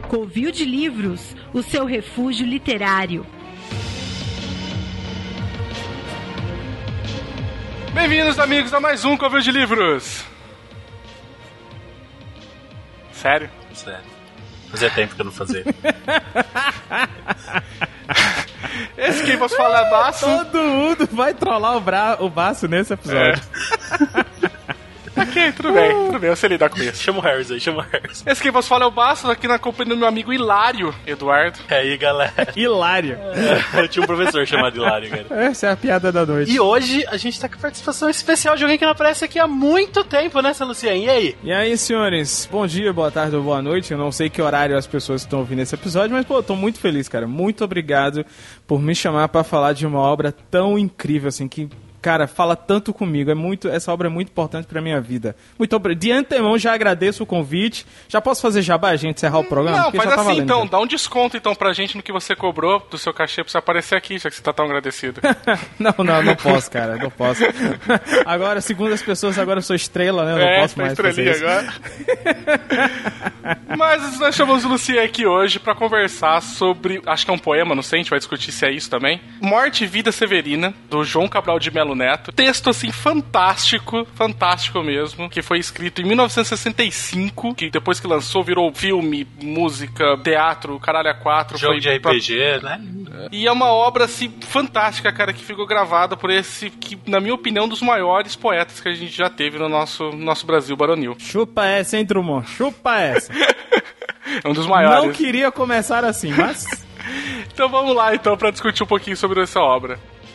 Covil de Livros, o seu refúgio literário. Bem-vindos, amigos, a mais um Covil de Livros. Sério? Sério. Fazia tempo que eu não fazia. Esse quem você fala é Baço. Todo mundo vai trollar o Baço nesse episódio. Ok, tudo bem, eu sei lidar com isso. Chama o Harris aí. Esse quem você fala é o Baço, aqui na companhia do meu amigo Hilário, Eduardo. E aí, galera? Hilário. Eu tinha um professor chamado Hilário, cara. Essa é a piada da noite. E hoje a gente tá com participação especial de alguém que não aparece aqui há muito tempo, né, Luciano? E aí? E aí, senhores? Bom dia, boa tarde ou boa noite. Eu não sei que horário as pessoas estão ouvindo esse episódio, mas, pô, eu tô muito feliz, cara. Muito obrigado por me chamar pra falar de uma obra tão incrível, assim, que... Cara, fala tanto comigo, essa obra é muito importante pra minha vida. Muito obrigado. De antemão, já agradeço o convite. Já posso fazer jabá, a gente encerrar o programa? Não, faz já tá assim valendo, então, cara. dá um desconto então pra gente no que você cobrou do seu cachê pra você aparecer aqui, já que você tá tão agradecido. Não posso, cara, não posso. Agora, segundo as pessoas, agora eu sou estrela, né? Eu não posso mais fazer isso. Agora. Mas nós chamamos o Luciano aqui hoje pra conversar sobre, acho que é um poema, não sei, a gente vai discutir se é isso também. Morte e Vida Severina, do João Cabral de Melo Neto. Texto, assim, fantástico mesmo, que foi escrito em 1965, que depois que lançou virou filme, música, teatro, caralho a quatro. Jogo foi de RPG, né? E é uma obra, assim, fantástica, cara, que ficou gravada por esse, que, na minha opinião, um dos maiores poetas que a gente já teve no nosso Brasil baronil. Chupa essa, hein, Drummond? Chupa essa. É um dos maiores. Não queria começar assim, mas... Então vamos lá, então, pra discutir um pouquinho sobre essa obra.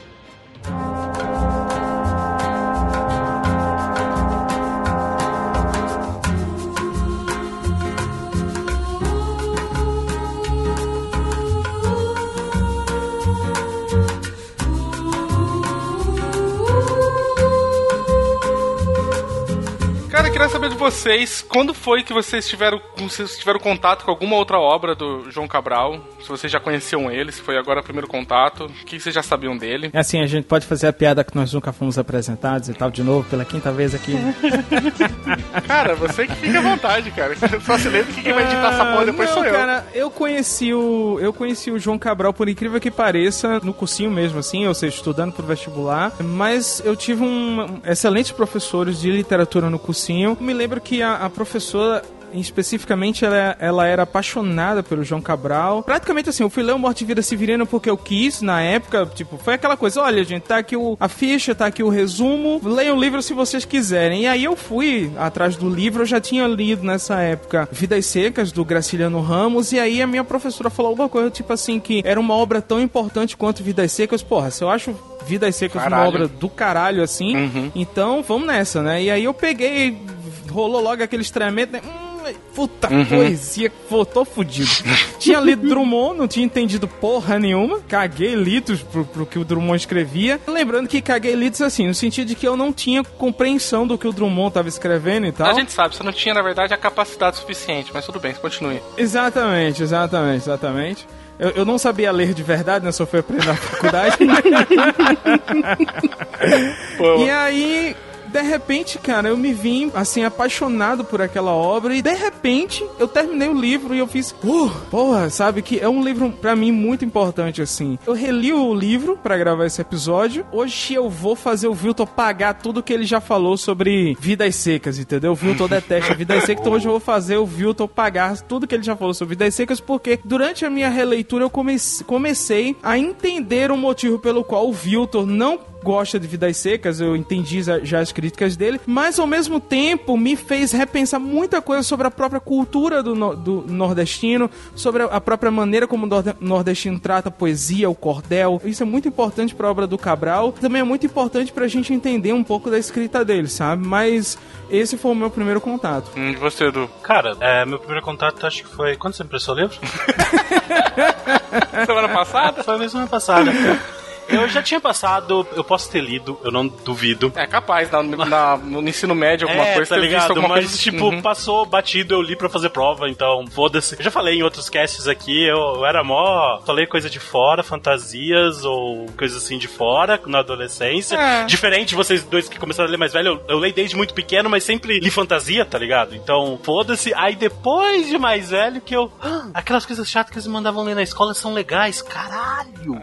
Cara, eu queria saber de vocês, quando foi que vocês tiveram contato com alguma outra obra do João Cabral? Se vocês já conheciam ele, se foi agora o primeiro contato, o que vocês já sabiam dele? É assim, a gente pode fazer a piada que nós nunca fomos apresentados e tal, de novo, pela quinta vez aqui. Cara, você que fica à vontade, cara. Só se lembra que quem vai editar essa porra depois não, sou eu. Cara, eu conheci o João Cabral, por incrível que pareça, no cursinho mesmo, assim, ou seja, estudando pro vestibular, mas eu tive excelentes professores de literatura no cursinho. Eu me lembro que a professora... especificamente ela era apaixonada pelo João Cabral. Praticamente assim, eu fui ler o Morte e Vida Severina porque eu quis, na época, tipo, foi aquela coisa, olha gente, tá aqui a ficha, tá aqui o resumo, leiam o livro se vocês quiserem. E aí eu fui atrás do livro, eu já tinha lido nessa época Vidas Secas, do Graciliano Ramos, e aí a minha professora falou alguma coisa, tipo assim, que era uma obra tão importante quanto Vidas Secas. Porra, se eu acho Vidas Secas uma obra do caralho, assim, então vamos nessa, né? E aí eu peguei, rolou logo aquele estranhamento, né? Puta poesia, tô fudido. Tinha lido Drummond, não tinha entendido porra nenhuma. Caguei litos pro que o Drummond escrevia. Lembrando que caguei litos assim, no sentido de que eu não tinha compreensão do que o Drummond tava escrevendo e tal. A gente sabe, você não tinha, na verdade, a capacidade suficiente, mas tudo bem, continue. Exatamente. Eu não sabia ler de verdade, né? Só fui aprender na faculdade. E aí... De repente, cara, eu me vi, assim, apaixonado por aquela obra e, de repente, eu terminei o livro e eu fiz... porra, sabe? Que é um livro, pra mim, muito importante, assim. Eu reli o livro pra gravar esse episódio. Hoje eu vou fazer o Vilton pagar tudo que ele já falou sobre Vidas Secas, entendeu? O Vilton detesta Vidas Secas, então hoje eu vou fazer o Vilton pagar tudo que ele já falou sobre Vidas Secas, porque durante a minha releitura eu comecei a entender o motivo pelo qual o Vilton não gosta de Vidas Secas, eu entendi já as críticas dele, mas ao mesmo tempo me fez repensar muita coisa sobre a própria cultura do nordestino, sobre a própria maneira como o nordestino trata a poesia, o cordel. Isso é muito importante para a obra do Cabral, também é muito importante pra gente entender um pouco da escrita dele, sabe? Mas esse foi o meu primeiro contato. E você, Edu? Cara, meu primeiro contato acho que foi... Quando você impressou o livro? Semana passada? Foi mesmo semana passada. Eu já tinha passado, eu posso ter lido, eu não duvido. É capaz, no ensino médio, alguma coisa, tá ter visto ligado? alguma Mas, coisa. tipo, passou batido, eu li pra fazer prova, então foda-se. Eu já falei em outros casts aqui, eu era mó... Falei coisa de fora, fantasias ou coisa assim de fora, na adolescência. Diferente de vocês dois que começaram a ler mais velho, eu leio desde muito pequeno, mas sempre li fantasia, tá ligado? Então, foda-se. Aí depois de mais velho que eu... aquelas coisas chatas que eles me mandavam ler na escola são legais, caralho!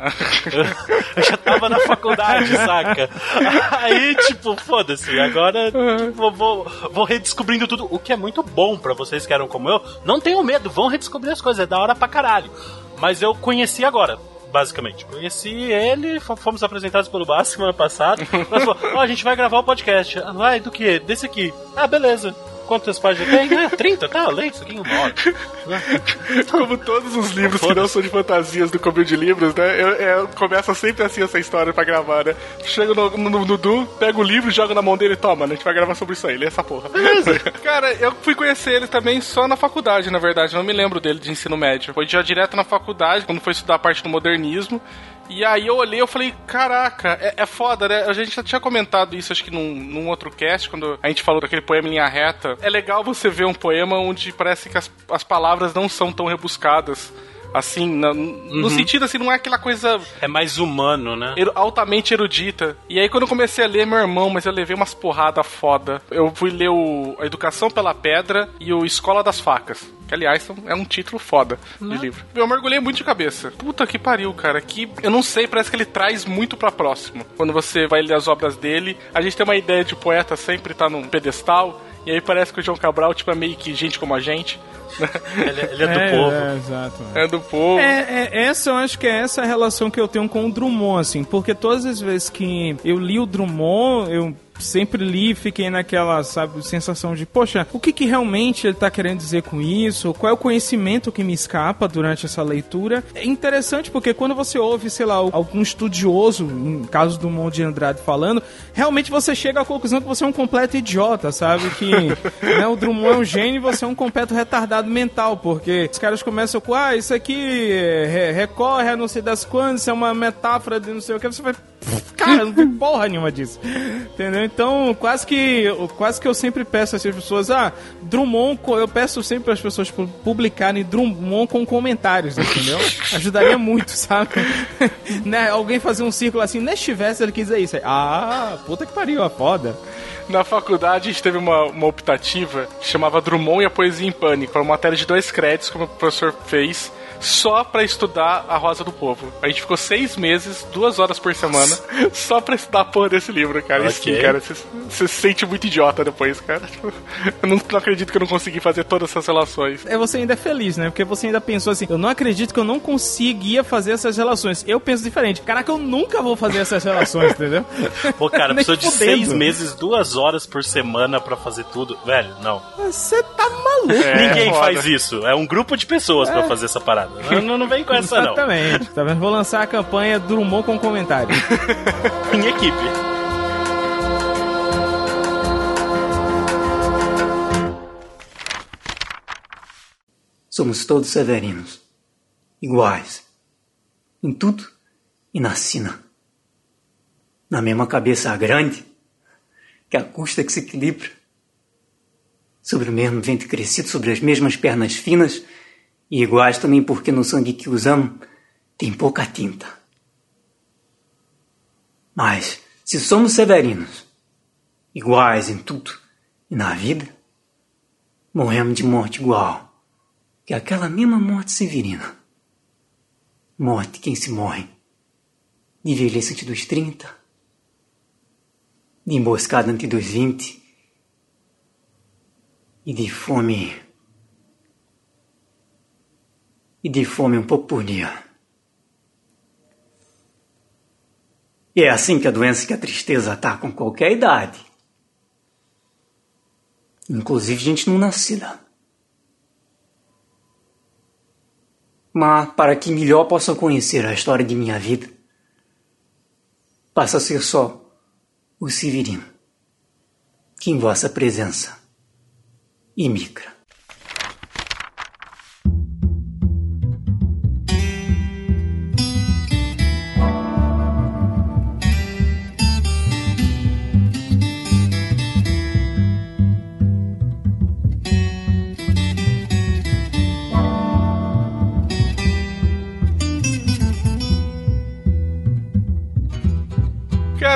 Eu já tava na faculdade, saca? Aí, tipo, foda-se. Agora, tipo, vou redescobrindo tudo, o que é muito bom pra vocês que eram como eu. Não tenham medo, vão redescobrir as coisas, é da hora pra caralho. Mas eu conheci agora, basicamente. Conheci ele, fomos apresentados pelo Bassi semana passada. Mas falou, a gente vai gravar o podcast. Vai, do que? Desse aqui. Ah, beleza. Quantas páginas tem? 30, tá? Leia isso aqui em uma hora. Como todos os livros que não são de fantasias do Comil de Livros, né? Eu começo sempre assim essa história pra gravar, né? Chego no Dudu, pego o livro, jogo na mão dele e toma, né? A gente vai gravar sobre isso aí, lê essa porra. Beleza. Cara, eu fui conhecer ele também só na faculdade, na verdade. Não me lembro dele de ensino médio. Foi já direto na faculdade, quando foi estudar a parte do modernismo. E aí eu olhei e falei, caraca, é foda, né? A gente já tinha comentado isso, acho que num outro cast, quando a gente falou daquele poema em linha reta. É legal você ver um poema onde parece que as palavras não são tão rebuscadas. Assim, no sentido, assim, não é aquela coisa... É mais humano, né? Altamente erudita. E aí, quando eu comecei a ler, meu irmão, mas eu levei umas porradas foda. Eu fui ler A Educação pela Pedra e o Escola das Facas. Que, aliás, é um título foda de livro. Eu mergulhei muito de cabeça. Puta que pariu, cara. Que, eu não sei, parece que ele traz muito pra próximo. Quando você vai ler as obras dele, a gente tem uma ideia de poeta sempre tá num pedestal. E aí parece que o João Cabral, tipo, é meio que gente como a gente. Ele é do povo. Exato. É do povo. Essa, eu acho que é essa a relação que eu tenho com o Drummond, assim, porque todas as vezes que eu li o Drummond, eu sempre li e fiquei naquela, sabe, sensação de, poxa, o que realmente ele tá querendo dizer com isso? Qual é o conhecimento que me escapa durante essa leitura? É interessante porque quando você ouve, sei lá, algum estudioso, em caso do Drummond de Andrade falando, realmente você chega à conclusão que você é um completo idiota, sabe? Que né, o Drummond é um gênio e você é um completo retardado mental, porque os caras começam com, isso aqui recorre a não sei das quantas, isso é uma metáfora de não sei o que, você vai, cara, não tem porra nenhuma disso, entendeu? Então, quase que eu sempre peço às pessoas, Drummond, eu peço sempre para as pessoas publicarem Drummond com comentários, entendeu? Ajudaria muito, sabe? Né? Alguém fazer um círculo assim, neste verso ele quis dizer isso. Puta que pariu, foda. Na faculdade a gente teve uma optativa que chamava Drummond e a Poesia em Pânico. Foi uma matéria de 2 créditos que o professor fez só pra estudar A Rosa do Povo. A gente ficou 6 meses, 2 horas por semana, só pra estudar a porra desse livro, cara. Isso aqui, cara, você se sente muito idiota depois, cara. Eu não acredito que eu não consegui fazer todas essas relações. Você ainda é feliz, né? Porque você ainda pensou assim, eu não acredito que eu não conseguia fazer essas relações. Eu penso diferente. Caraca, eu nunca vou fazer essas relações, entendeu? Pô, cara, pessoa de 6 meses, 2 horas por semana pra fazer tudo. Velho, não. Você tá maluco. Ninguém faz isso. É um grupo de pessoas pra fazer essa parada. Não vem com essa, não. Exatamente. Tá vendo? Vou lançar a campanha Drummond com comentário. Em equipe. Somos todos severinos, iguais, em tudo e na sina. Na mesma cabeça grande, que a custa que se equilibra, sobre o mesmo ventre crescido, sobre as mesmas pernas finas, e iguais também porque no sangue que usamos tem pouca tinta. Mas, se somos severinos, iguais em tudo e na vida, morremos de morte igual, que é aquela mesma morte severina. Morte quem se morre, de velhice antes dos 30, de emboscada antes dos 20, e de fome um pouco por dia. E é assim que a doença e que a tristeza atacam qualquer idade. Inclusive gente não nascida. Mas para que melhor possa conhecer a história de minha vida, passa a ser só o Severino, que em vossa presença imigra.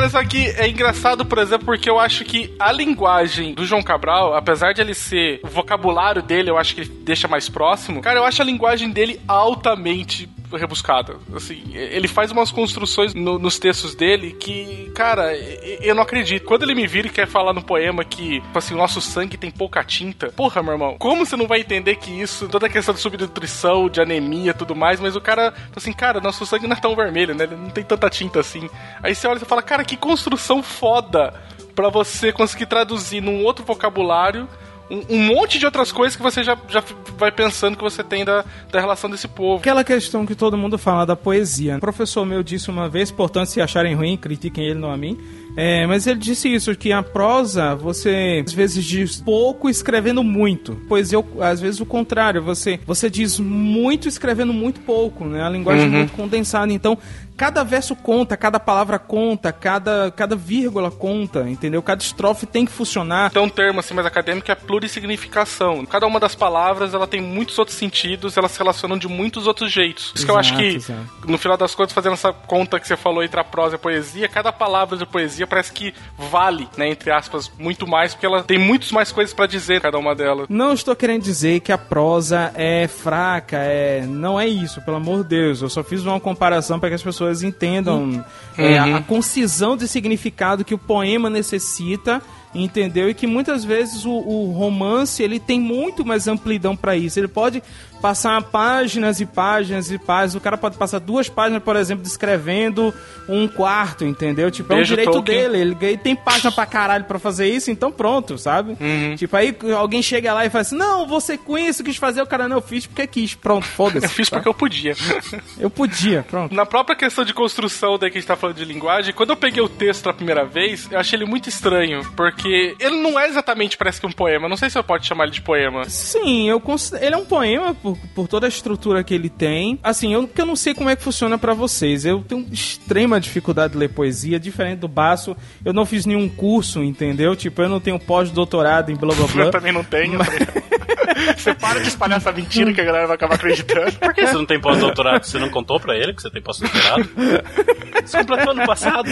Cara, só que é engraçado, por exemplo, porque eu acho que a linguagem do João Cabral, apesar de ele ser... O vocabulário dele, eu acho que ele deixa mais próximo. Cara, eu acho a linguagem dele altamente rebuscada. Assim, ele faz umas construções nos textos dele que, cara, eu não acredito. Quando ele me vira e quer falar no poema que, assim, o nosso sangue tem pouca tinta, porra, meu irmão, como você não vai entender que isso, toda a questão de subnutrição, de anemia e tudo mais, mas o cara, assim, cara, nosso sangue não é tão vermelho, né? Ele não tem tanta tinta assim. Aí você olha e fala, cara, que construção foda pra você conseguir traduzir num outro vocabulário um monte de outras coisas que você já vai pensando que você tem da relação desse povo. Aquela questão que todo mundo fala da poesia. Um professor meu disse uma vez, portanto, se acharem ruim, critiquem ele, não a mim. Mas ele disse isso, que a prosa, você às vezes diz pouco escrevendo muito. Poesia, às vezes, o contrário. Você diz muito escrevendo muito pouco, né? A linguagem é muito condensada. Então, cada verso conta, cada palavra conta, cada vírgula conta, entendeu? Cada estrofe tem que funcionar. Então, um termo assim mais acadêmico é plurissignificação. Cada uma das palavras, ela tem muitos outros sentidos, elas se relacionam de muitos outros jeitos. Isso que eu acho que, no final das contas, fazendo essa conta que você falou entre a prosa e a poesia, cada palavra de poesia parece que vale, né, entre aspas, muito mais, porque ela tem muitas mais coisas pra dizer, cada uma delas. Não estou querendo dizer que a prosa é fraca, não é isso, pelo amor de Deus. Eu só fiz uma comparação para que as pessoas entendam a concisão de significado que o poema necessita, entendeu? E que muitas vezes o romance, ele tem muito mais amplidão para isso. Ele pode passar páginas e páginas e páginas. O cara pode passar 2 páginas, por exemplo, descrevendo um quarto, entendeu? Tipo, é um direito Tolkien. Dele. Ele tem página pra caralho pra fazer isso, então pronto, sabe? Tipo, aí alguém chega lá e fala assim, não, você com isso quis fazer, o cara, não, eu fiz porque quis. Pronto, foda-se. Eu fiz porque eu podia. Eu podia, pronto. Na própria questão de construção daí que a gente tá falando de linguagem, quando eu peguei o texto pela primeira vez, eu achei ele muito estranho, porque ele não é exatamente, parece que um poema. Não sei se você pode chamar ele de poema. Sim, ele é um poema por toda a estrutura que ele tem. Assim, eu não sei como é que funciona pra vocês. Eu tenho extrema dificuldade de ler poesia, diferente do Baço. Eu não fiz nenhum curso, entendeu? Tipo, eu não tenho pós-doutorado em blá blá blá. Eu também não tenho. Mas... Você para de espalhar essa mentira que a galera vai acabar acreditando. Por que você não tem pós-doutorado? Você não contou pra ele que você tem pós-doutorado? Você completou ano passado.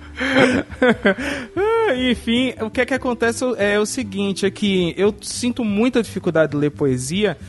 Enfim, o que é que acontece é o seguinte, é que eu sinto muita dificuldade de ler poesia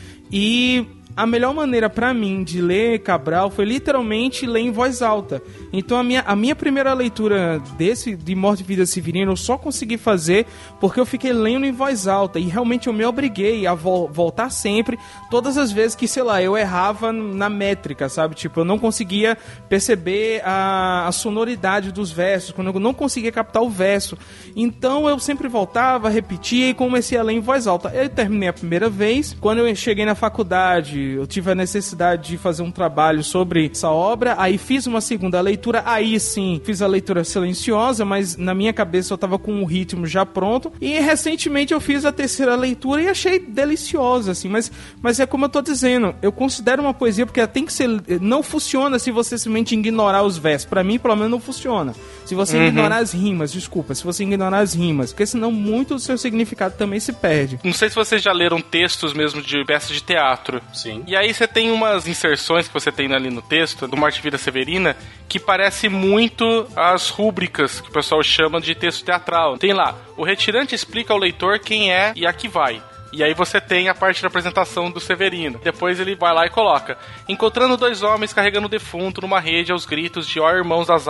e a melhor maneira pra mim de ler Cabral foi literalmente ler em voz alta. Então a minha primeira leitura de Morte e Vida Severina eu só consegui fazer porque eu fiquei lendo em voz alta e realmente eu me obriguei a voltar sempre, todas as vezes que, sei lá, eu errava na métrica, sabe? Tipo, eu não conseguia perceber a sonoridade dos versos, quando eu não conseguia captar o verso. Então eu sempre voltava, repetia e comecei a ler em voz alta. Eu terminei a primeira vez, quando eu cheguei na faculdade, eu tive a necessidade de fazer um trabalho sobre essa obra, aí fiz uma segunda leitura, aí sim, fiz a leitura silenciosa, mas na minha cabeça eu tava com o ritmo já pronto, e recentemente eu fiz a terceira leitura e achei deliciosa, assim, mas é como eu tô dizendo, eu considero uma poesia porque ela tem que ser, não funciona se você simplesmente ignorar os versos, pra mim pelo menos não funciona, se você ignorar as rimas, se você ignorar as rimas, porque senão muito do seu significado também se perde. Não sei se vocês já leram textos mesmo de peças de teatro. Sim. E aí você tem umas inserções que você tem ali no texto, do Morte e Vida Severina, que parece muito as rúbricas que o pessoal chama de texto teatral. Tem lá, o retirante explica ao leitor quem é e a que vai. E aí você tem a parte da apresentação do Severino. Depois ele vai lá e coloca: encontrando 2 homens carregando o defunto numa rede aos gritos de ó irmãos das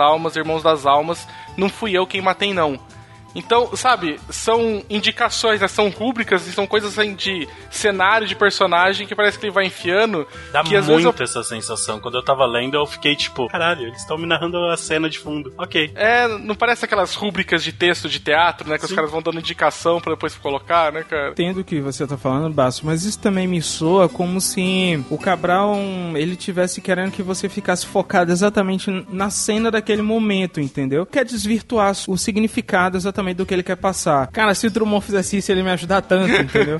almas, não fui eu quem matei não. Então, sabe, são indicações, né? São rúbricas e são coisas assim de cenário, de personagem que parece que ele vai enfiando. Dá que, às muito vezes essa sensação. Quando eu tava lendo, eu fiquei tipo, caralho, eles estão me narrando a cena de fundo. Ok. Não parece aquelas rúbricas de texto de teatro, né? Que Sim. Os caras vão dando indicação pra depois colocar, né, cara? Entendo o que você tá falando, Basso, mas isso também me soa como se o Cabral, ele tivesse querendo que você ficasse focado exatamente na cena daquele momento, entendeu? Quer desvirtuar o significado exatamente exatamente do que ele quer passar. Cara, se o Drummond fizesse isso, ele ia me ajudar tanto, entendeu?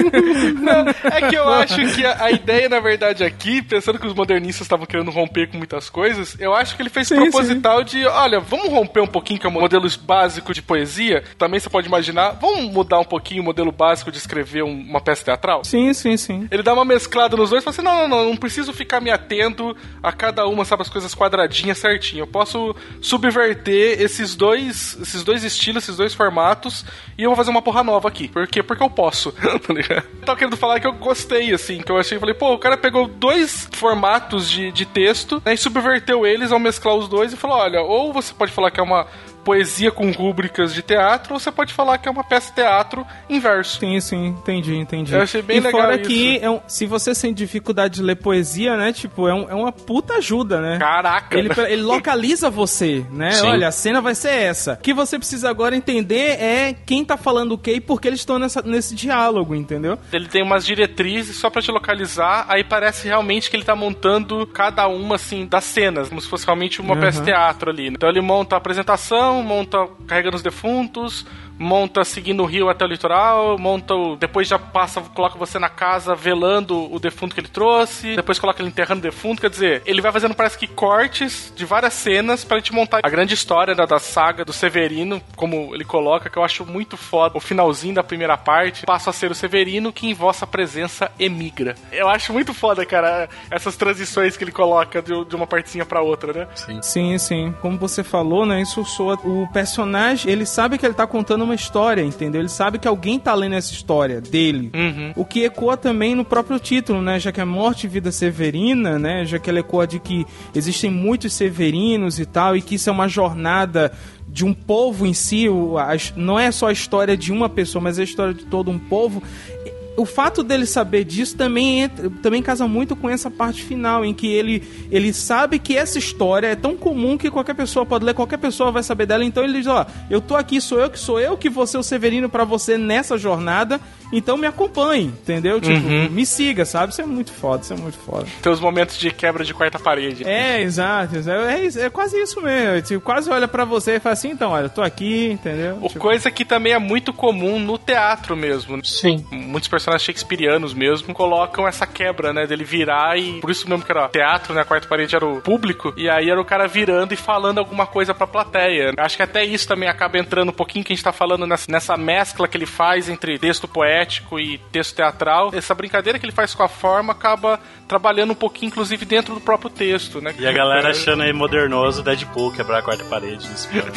Não, é que eu acho que a ideia, na verdade, aqui, pensando que os modernistas estavam querendo romper com muitas coisas, eu acho que ele fez proposital de, olha, vamos romper um pouquinho, que é o modelo básico de poesia. Também você pode imaginar, vamos mudar um pouquinho o modelo básico de escrever uma peça teatral? Sim. Ele dá uma mesclada nos dois e fala assim, não preciso ficar me atendo a cada uma, sabe, as coisas quadradinhas certinho. Eu posso subverter esses dois estilos, esses dois formatos, e eu vou fazer uma porra nova aqui. Por quê? Porque eu posso. Tá ligado? Tô querendo falar que eu gostei, assim, que eu achei, falei, pô, o cara pegou dois formatos de texto, né, e subverteu eles ao mesclar os dois e falou, olha, ou você pode falar que é uma poesia com rúbricas de teatro, ou você pode falar que é uma peça de teatro em verso. Sim, entendi. Eu achei bem legal fora isso. Que, se você tem dificuldade de ler poesia, né, tipo, é uma puta ajuda, né? Caraca! Ele localiza você, né? Sim. Olha, a cena vai ser essa. O que você precisa agora entender é quem tá falando o quê e por que eles estão nesse diálogo, entendeu? Ele tem umas diretrizes só pra te localizar, aí parece realmente que ele tá montando cada uma, assim, das cenas, como se fosse realmente uma peça de teatro ali. Então ele monta a apresentação, monta carregando os defuntos, monta seguindo o rio até o litoral, monta depois já coloca você na casa velando o defunto que ele trouxe, depois coloca ele enterrando o defunto, quer dizer, ele vai fazendo parece que cortes de várias cenas pra gente montar a grande história da saga do Severino, como ele coloca, que eu acho muito foda. O finalzinho da primeira parte passa a ser o Severino que em vossa presença emigra. Eu acho muito foda, cara, essas transições que ele coloca de uma partezinha pra outra, né? Sim. Como você falou, né, isso soa... O personagem, ele sabe que ele tá contando uma história, entendeu? Ele sabe que alguém tá lendo essa história dele. O que ecoa também no próprio título, né? Já que é Morte e Vida Severina, né? Já que ele ecoa de que existem muitos severinos e tal, e que isso é uma jornada de um povo em si, não é só a história de uma pessoa, mas é a história de todo um povo. O fato dele saber disso também casa muito com essa parte final, em que ele sabe que essa história é tão comum que qualquer pessoa pode ler, qualquer pessoa vai saber dela. Então ele diz, eu tô aqui, sou eu que vou ser o Severino pra você nessa jornada, então me acompanhe, entendeu? Tipo, me siga, sabe? Isso é muito foda. Tem os momentos de quebra de quarta parede. Exato. É quase isso mesmo. Tipo, quase olha pra você e fala assim, então, olha, eu tô aqui, entendeu? Coisa que também é muito comum no teatro mesmo. Sim. Muitos personagens shakespearianos mesmo colocam essa quebra, né, dele virar e... Por isso mesmo que era teatro, né, a quarta parede era o público, e aí era o cara virando e falando alguma coisa pra plateia. Acho que até isso também acaba entrando um pouquinho que a gente tá falando nessa mescla que ele faz entre texto poético e texto teatral. Essa brincadeira que ele faz com a forma acaba trabalhando um pouquinho, inclusive, dentro do próprio texto, né? E a galera achando aí modernoso o Deadpool quebrar a quarta parede nesse filme.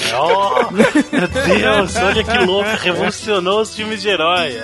Meu Deus, olha que louco, revolucionou os filmes de herói,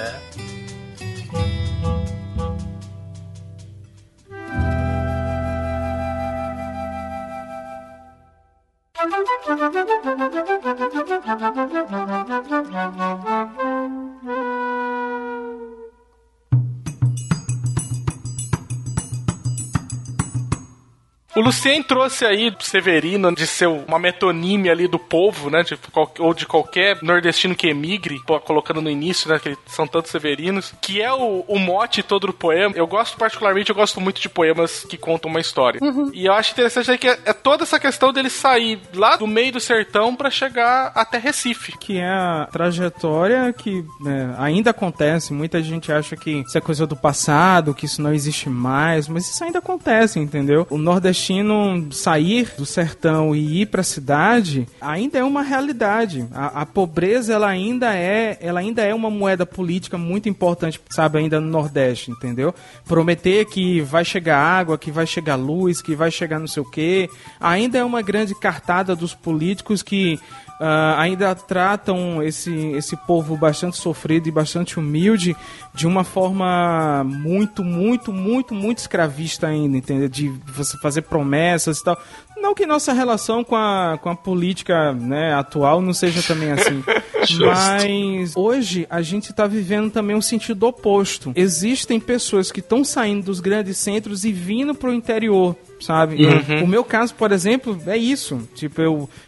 O Lucien trouxe aí Severino de ser uma metonímia ali do povo, né? Ou de qualquer nordestino que emigre, colocando no início, né? Que são tantos severinos, que é o mote todo do poema. Eu gosto muito de poemas que contam uma história. E eu acho interessante aí que é toda essa questão dele sair lá do meio do sertão pra chegar até Recife. Que é a trajetória que ainda acontece. Muita gente acha que isso é coisa do passado, que isso não existe mais, mas isso ainda acontece, entendeu? O nordestino sair do sertão e ir pra cidade ainda é uma realidade. A pobreza, ela ainda é uma moeda política muito importante, sabe, ainda no Nordeste, entendeu? Prometer que vai chegar água, que vai chegar luz, que vai chegar não sei o quê, ainda é uma grande cartada dos políticos que ainda tratam esse povo bastante sofrido e bastante humilde de uma forma muito, muito, muito, muito escravista ainda, entendeu? De você fazer promessas e tal. Não que nossa relação com a política, né, atual não seja também assim. Mas hoje a gente está vivendo também um sentido oposto. Existem pessoas que estão saindo dos grandes centros e vindo para o interior, sabe? O meu caso, por exemplo, é isso. Tipo, eu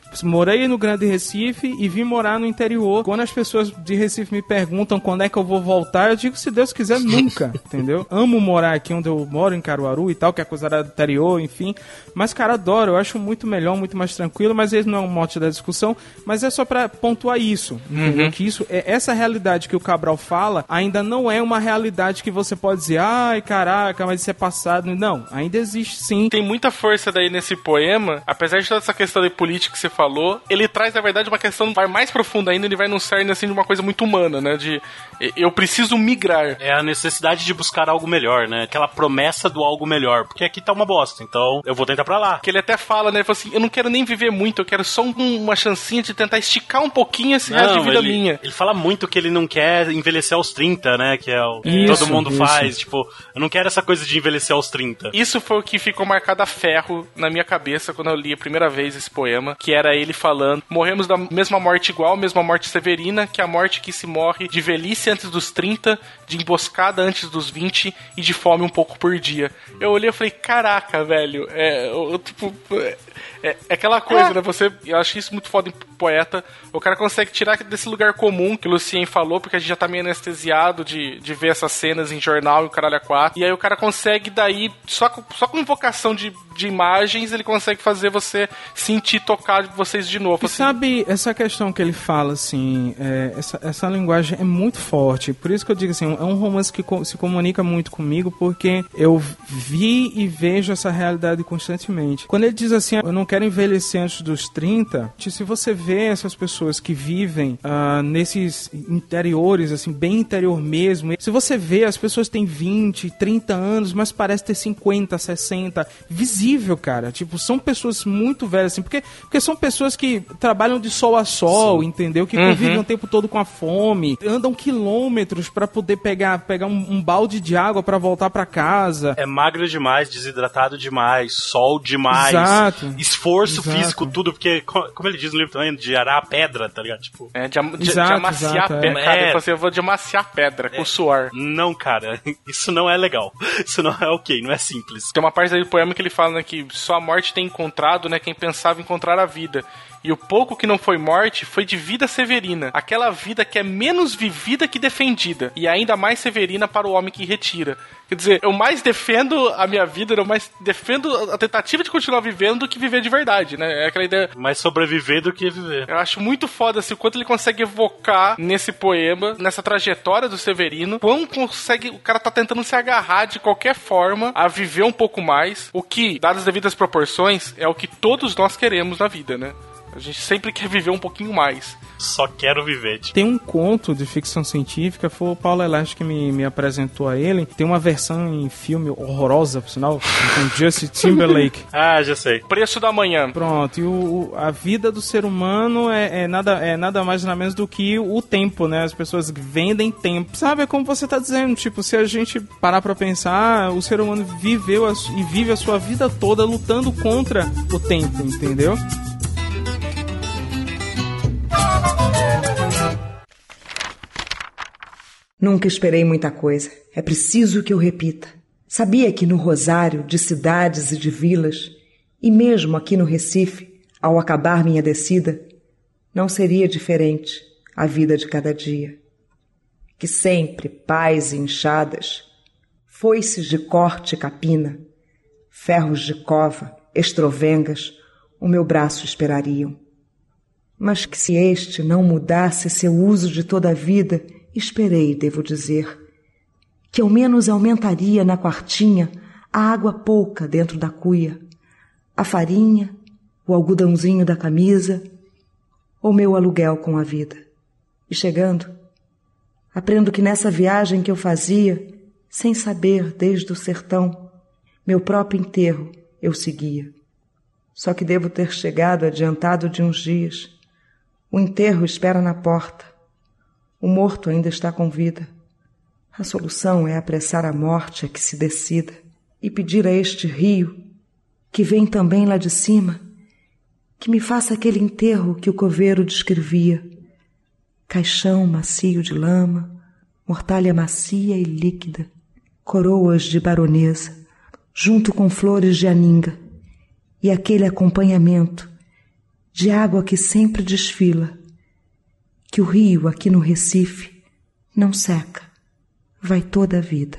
morei no Grande Recife e vim morar no interior. Quando as pessoas de Recife me perguntam quando é que eu vou voltar, eu digo, se Deus quiser, nunca, entendeu? Amo morar aqui onde eu moro, em Caruaru e tal, que é coisa do interior, enfim. Mas, cara, adoro, eu acho muito melhor, muito mais tranquilo, mas esse não é um mote da discussão, mas é só pra pontuar isso, entendeu? Que isso, essa realidade que o Cabral fala, ainda não é uma realidade que você pode dizer, ai, caraca, mas isso é passado. Não, ainda existe sim. Tem muita força daí nesse poema, apesar de toda essa questão de política que você falou, ele traz, na verdade, uma questão vai mais profunda ainda, ele vai num cerne, assim, de uma coisa muito humana, né? De, eu preciso migrar. É a necessidade de buscar algo melhor, né? Aquela promessa do algo melhor, porque aqui tá uma bosta, então eu vou tentar pra lá. Que ele até fala, né? Ele fala assim, eu não quero nem viver muito, eu quero só uma chancinha de tentar esticar um pouquinho esse resto de vida minha. Ele fala muito que ele não quer envelhecer aos 30, né? Que é o que todo mundo faz. Tipo, eu não quero essa coisa de envelhecer aos 30. Isso foi o que ficou marcado a ferro na minha cabeça quando eu li a primeira vez esse poema, que era ele falando, morremos da mesma morte igual, mesma morte severina, que a morte que se morre de velhice antes dos 30, de emboscada antes dos 20 e de fome um pouco por dia. Eu olhei e falei, caraca, velho, é aquela coisa, né? Eu acho isso muito foda em poeta. O cara consegue tirar desse lugar comum que o Lucien falou, porque a gente já tá meio anestesiado de ver essas cenas em jornal e o caralho a quatro. E aí o cara consegue daí, só com invocação de imagens, ele consegue fazer você sentir, tocar vocês de novo. E assim. Sabe, essa questão que ele fala, assim, essa linguagem é muito forte. Por isso que eu digo assim, é um romance que se comunica muito comigo, porque eu vi e vejo essa realidade constantemente. Quando ele diz assim, eu não quero envelhecer antes dos 30, se você vê essas pessoas que vivem nesses interiores, assim, bem interior mesmo, se você vê, as pessoas têm 20, 30 anos, mas parece ter 50, 60, visível, cara. Tipo, são pessoas muito velhas, assim, porque são pessoas que trabalham de sol a sol, entendeu? Que convivem o tempo todo com a fome, andam quilômetros pra poder pegar um balde de água pra voltar pra casa. É magro demais, desidratado demais, sol demais, esforço físico, tudo, porque, como ele diz no livro também, de arar a pedra, tá ligado? Tipo, de amaciar a pedra. Cara, eu vou de amaciar a pedra com suor. Não, cara, isso não é legal. Isso não é ok, não é simples. Tem uma parte aí do poema que ele fala, né, que só a morte tem encontrado, né, quem pensava encontrar a vida. E o pouco que não foi morte foi de vida severina. Aquela vida que é menos vivida que defendida. E ainda mais severina para o homem que retira. Quer dizer, eu mais defendo a minha vida, eu mais defendo a tentativa de continuar vivendo do que viver de verdade, né? É aquela ideia... Mais sobreviver do que viver. Eu acho muito foda, assim, o quanto ele consegue evocar nesse poema, nessa trajetória do Severino, quão consegue... O cara tá tentando se agarrar de qualquer forma a viver um pouco mais, o que, dadas as devidas proporções, é o que todos nós queremos na vida, né? A gente sempre quer viver um pouquinho mais. Só quero viver. Tem um conto de ficção científica, foi o Paulo Elash que me apresentou a ele. Tem uma versão em filme horrorosa, por sinal, com Justin Timberlake. Ah, já sei. Preço da Manhã. Pronto, e a vida do ser humano é nada mais nada menos do que o tempo, né? As pessoas vendem tempo. Sabe, é como você tá dizendo, tipo, se a gente parar pra pensar, o ser humano viveu e vive a sua vida toda lutando contra o tempo, entendeu? Nunca esperei muita coisa. É preciso que eu repita. Sabia que no rosário de cidades e de vilas, e mesmo aqui no Recife, ao acabar minha descida, não seria diferente a vida de cada dia. Que sempre pás e enxadas, foices de corte e capina, ferros de cova, estrovengas, o meu braço esperariam. Mas que se este não mudasse seu uso de toda a vida, esperei, devo dizer, que ao menos aumentaria na quartinha a água pouca dentro da cuia, a farinha, o algodãozinho da camisa, ou meu aluguel com a vida. E chegando, aprendo que nessa viagem que eu fazia, sem saber desde o sertão, meu próprio enterro eu seguia. Só que devo ter chegado adiantado de uns dias. O enterro espera na porta. O morto ainda está com vida. A solução é apressar a morte a que se decida e pedir a este rio, que vem também lá de cima, que me faça aquele enterro que o coveiro descrevia. Caixão macio de lama, mortalha macia e líquida, coroas de baronesa, junto com flores de aninga, e aquele acompanhamento de água que sempre desfila, que o rio aqui no Recife não seca, vai toda a vida.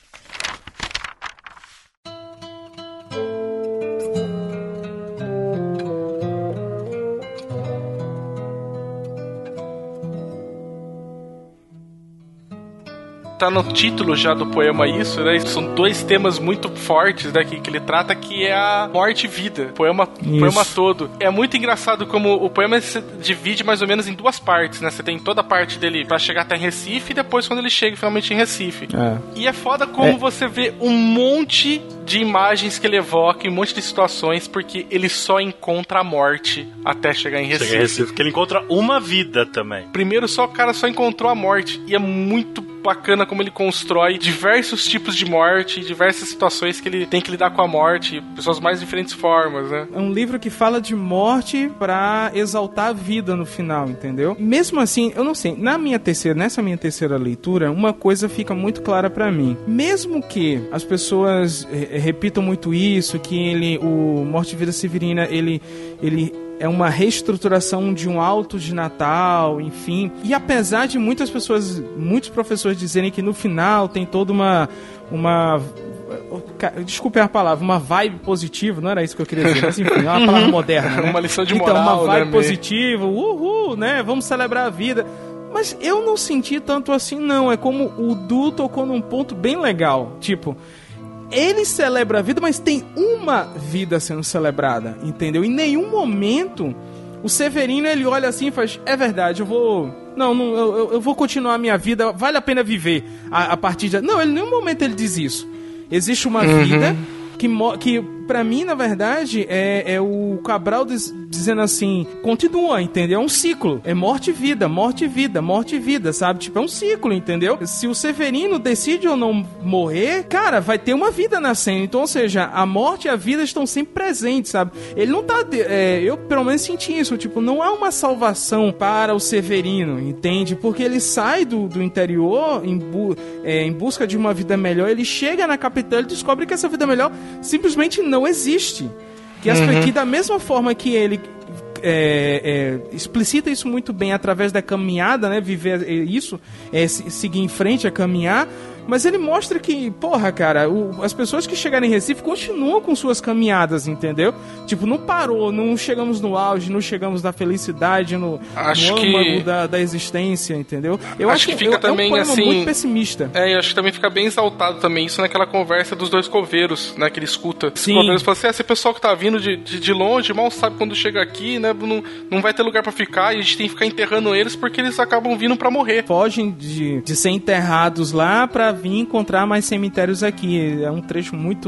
Tá no título já do poema isso, né? São dois temas muito fortes, né, que ele trata, que é a morte e vida. O poema todo. É muito engraçado como o poema se divide mais ou menos em duas partes, né? Você tem toda a parte dele pra chegar até em Recife e depois quando ele chega finalmente em Recife. E é foda como você vê um monte de imagens que ele evoca, um monte de situações, porque ele só encontra a morte até chegar em Recife. Chega em Recife, porque ele encontra uma vida também. Primeiro, o cara só encontrou a morte. E é muito bacana como ele constrói diversos tipos de morte, diversas situações que ele tem que lidar com a morte, pessoas mais diferentes formas, né? É um livro que fala de morte pra exaltar a vida no final, entendeu? Mesmo assim, eu não sei, nessa minha terceira leitura, uma coisa fica muito clara pra mim. Mesmo que as pessoas repitam muito isso, que o Morte e Vida Severina, ele é uma reestruturação de um auto de Natal, enfim. E apesar de muitos professores dizerem que no final tem toda uma desculpe a palavra, uma vibe positiva, não era isso que eu queria dizer, mas enfim, é uma palavra moderna, né? Uma lição de moral, então, uma vibe né, positiva, uhul, né? Vamos celebrar a vida. Mas eu não senti tanto assim, não. É como o Du tocou num ponto bem legal. Tipo, ele celebra a vida, mas tem uma vida sendo celebrada, entendeu? Em nenhum momento o Severino, ele olha assim e faz, é verdade, eu vou continuar a minha vida, vale a pena viver a partir de... Não, em nenhum momento ele diz isso. Existe uma vida que pra mim, na verdade, é o Cabral dizendo assim, continua, entendeu? É um ciclo. É morte e vida, morte e vida, morte e vida, sabe? Tipo, é um ciclo, entendeu? Se o Severino decide ou não morrer, cara, vai ter uma vida nascendo. Então, ou seja, a morte e a vida estão sempre presentes, sabe? Ele não tá... eu, pelo menos, senti isso. Tipo, não há uma salvação para o Severino, entende? Porque ele sai do interior em busca de uma vida melhor, ele chega na capital e descobre que essa vida melhor simplesmente não existe. Que da mesma forma que ele explicita isso muito bem através da caminhada, né? Viver isso, seguir em frente a caminhar. Mas ele mostra que, porra, cara, as pessoas que chegaram em Recife continuam com suas caminhadas, entendeu? Tipo, não parou, não chegamos no auge, não chegamos na felicidade, no âmago da existência, entendeu? Eu acho que fica também, é um poema assim, muito pessimista. Eu acho que também fica bem exaltado também isso naquela conversa dos dois coveiros, né, que ele escuta. Os coveiros falam assim, esse pessoal que tá vindo de longe, mal sabe quando chega aqui, né, não vai ter lugar pra ficar, e a gente tem que ficar enterrando eles porque eles acabam vindo pra morrer. Fogem de ser enterrados lá pra vir encontrar mais cemitérios aqui. É um trecho muito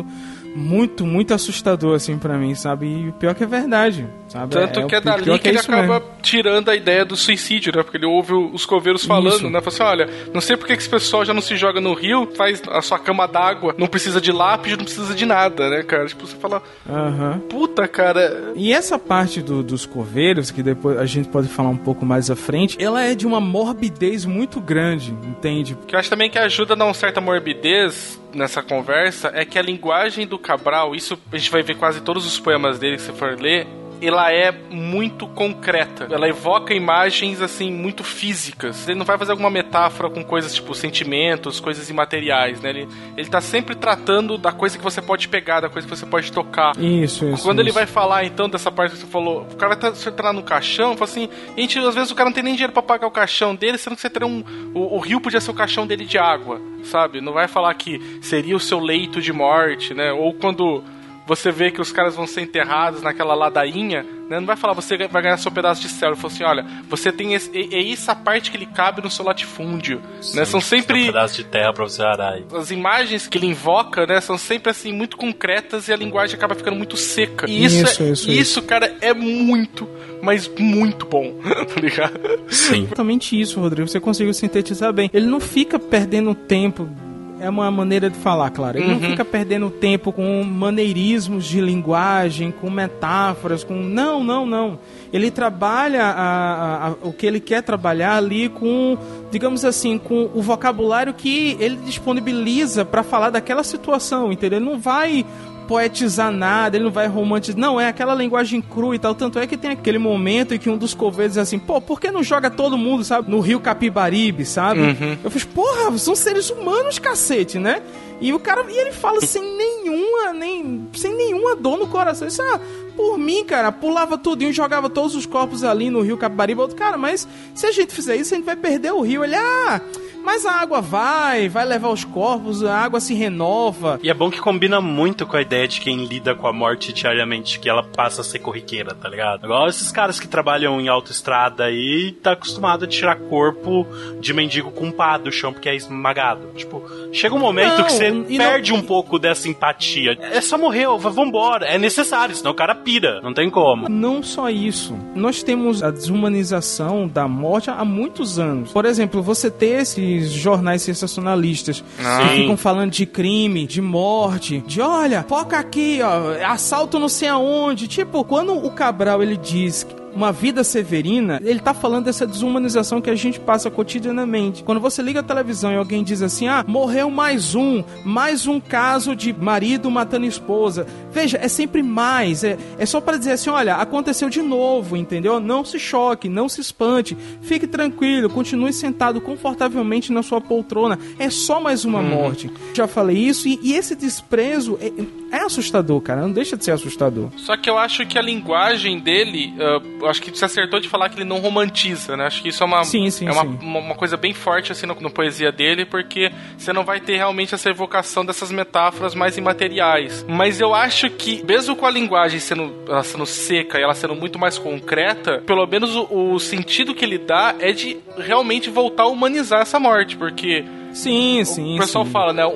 assustador, assim, pra mim, sabe? E o pior que é verdade, sabe? Tanto que é dali que ele acaba tirando a ideia do suicídio, né? Porque ele ouve os coveiros falando, né? Fala assim, olha, não sei porque que esse pessoal já não se joga no rio, faz a sua cama d'água, não precisa de lápis, não precisa de nada, né, cara? Tipo, você fala, puta, cara... E essa parte dos coveiros, que depois a gente pode falar um pouco mais à frente, ela é de uma morbidez muito grande, entende? Que eu acho também que ajuda a dar uma certa morbidez nessa conversa, é que a linguagem do Cabral, isso a gente vai ver quase todos os poemas dele que você for ler, ela é muito concreta. Ela evoca imagens, assim, muito físicas. Ele não vai fazer alguma metáfora com coisas tipo sentimentos, coisas imateriais, né? Ele tá sempre tratando da coisa que você pode pegar, da coisa que você pode tocar. Quando ele vai falar, então, dessa parte que você falou, o cara vai entrar no caixão, fala assim, gente, às vezes o cara não tem nem dinheiro pra pagar o caixão dele, sendo que você teria o rio podia ser o caixão dele de água, sabe? Não vai falar que seria o seu leito de morte, né? Ou quando você vê que os caras vão ser enterrados naquela ladainha, né? Não vai falar, você vai ganhar seu pedaço de céu. Ele falou assim, olha, você tem essa parte que ele cabe no seu latifúndio. Sim, né? São sempre... um pedaço de terra pra você arar. As imagens que ele invoca, né, são sempre, assim, muito concretas e a linguagem acaba ficando muito seca. E isso, cara, é muito, mas muito bom, tá ligado? Sim. Exatamente isso, Rodrigo. Você conseguiu sintetizar bem. Ele não fica perdendo tempo... É uma maneira de falar, claro. Ele não fica perdendo tempo com maneirismos de linguagem, com metáforas, com... Não. Ele trabalha o que ele quer trabalhar ali com, digamos assim, com o vocabulário que ele disponibiliza para falar daquela situação, entendeu? Ele não vai poetizar nada, ele não vai romantizar. Não, é aquela linguagem crua e tal. Tanto é que tem aquele momento em que um dos coveiros diz assim, pô, por que não joga todo mundo, sabe, no rio Capibaribe, sabe? Eu fiz, porra, são seres humanos, cacete, né? E o cara, e ele fala sem nenhuma dor no coração. Isso, por mim, cara, pulava tudinho, jogava todos os corpos ali no rio Capibaribe. Outro, cara, mas se a gente fizer isso, a gente vai perder o rio. Ele, mas a água vai levar os corpos, a água se renova. E é bom que combina muito com a ideia de quem lida com a morte diariamente, que ela passa a ser corriqueira, tá ligado? Igual esses caras que trabalham em autoestrada aí, tá acostumado a tirar corpo de mendigo com pá do chão porque é esmagado. Tipo, chega um momento que você perde um pouco dessa empatia. É só morrer, vambora. É necessário, senão o cara pira. Não tem como. Não só isso. Nós temos a desumanização da morte há muitos anos. Por exemplo, você ter esses jornais sensacionalistas que ficam falando de crime, de morte, de olha, foca aqui, ó, assalto não sei aonde. Tipo, quando o Cabral ele diz que uma vida severina, ele tá falando dessa desumanização que a gente passa cotidianamente. Quando você liga a televisão e alguém diz assim, morreu mais um caso de marido matando esposa. Veja, é sempre mais, é só para dizer assim, olha, aconteceu de novo, entendeu? Não se choque, não se espante, fique tranquilo, continue sentado confortavelmente na sua poltrona, é só mais uma morte. Já falei isso, e esse desprezo é assustador, cara, não deixa de ser assustador. Só que eu acho que a linguagem dele, eu acho que você acertou de falar que ele não romantiza, né? Acho que isso é uma coisa bem forte assim na poesia dele, porque você não vai ter realmente essa evocação dessas metáforas mais imateriais. Mas eu acho que, mesmo com a linguagem ela sendo seca e ela sendo muito mais concreta, pelo menos o sentido que ele dá é de realmente voltar a humanizar essa morte, porque o pessoal fala, né?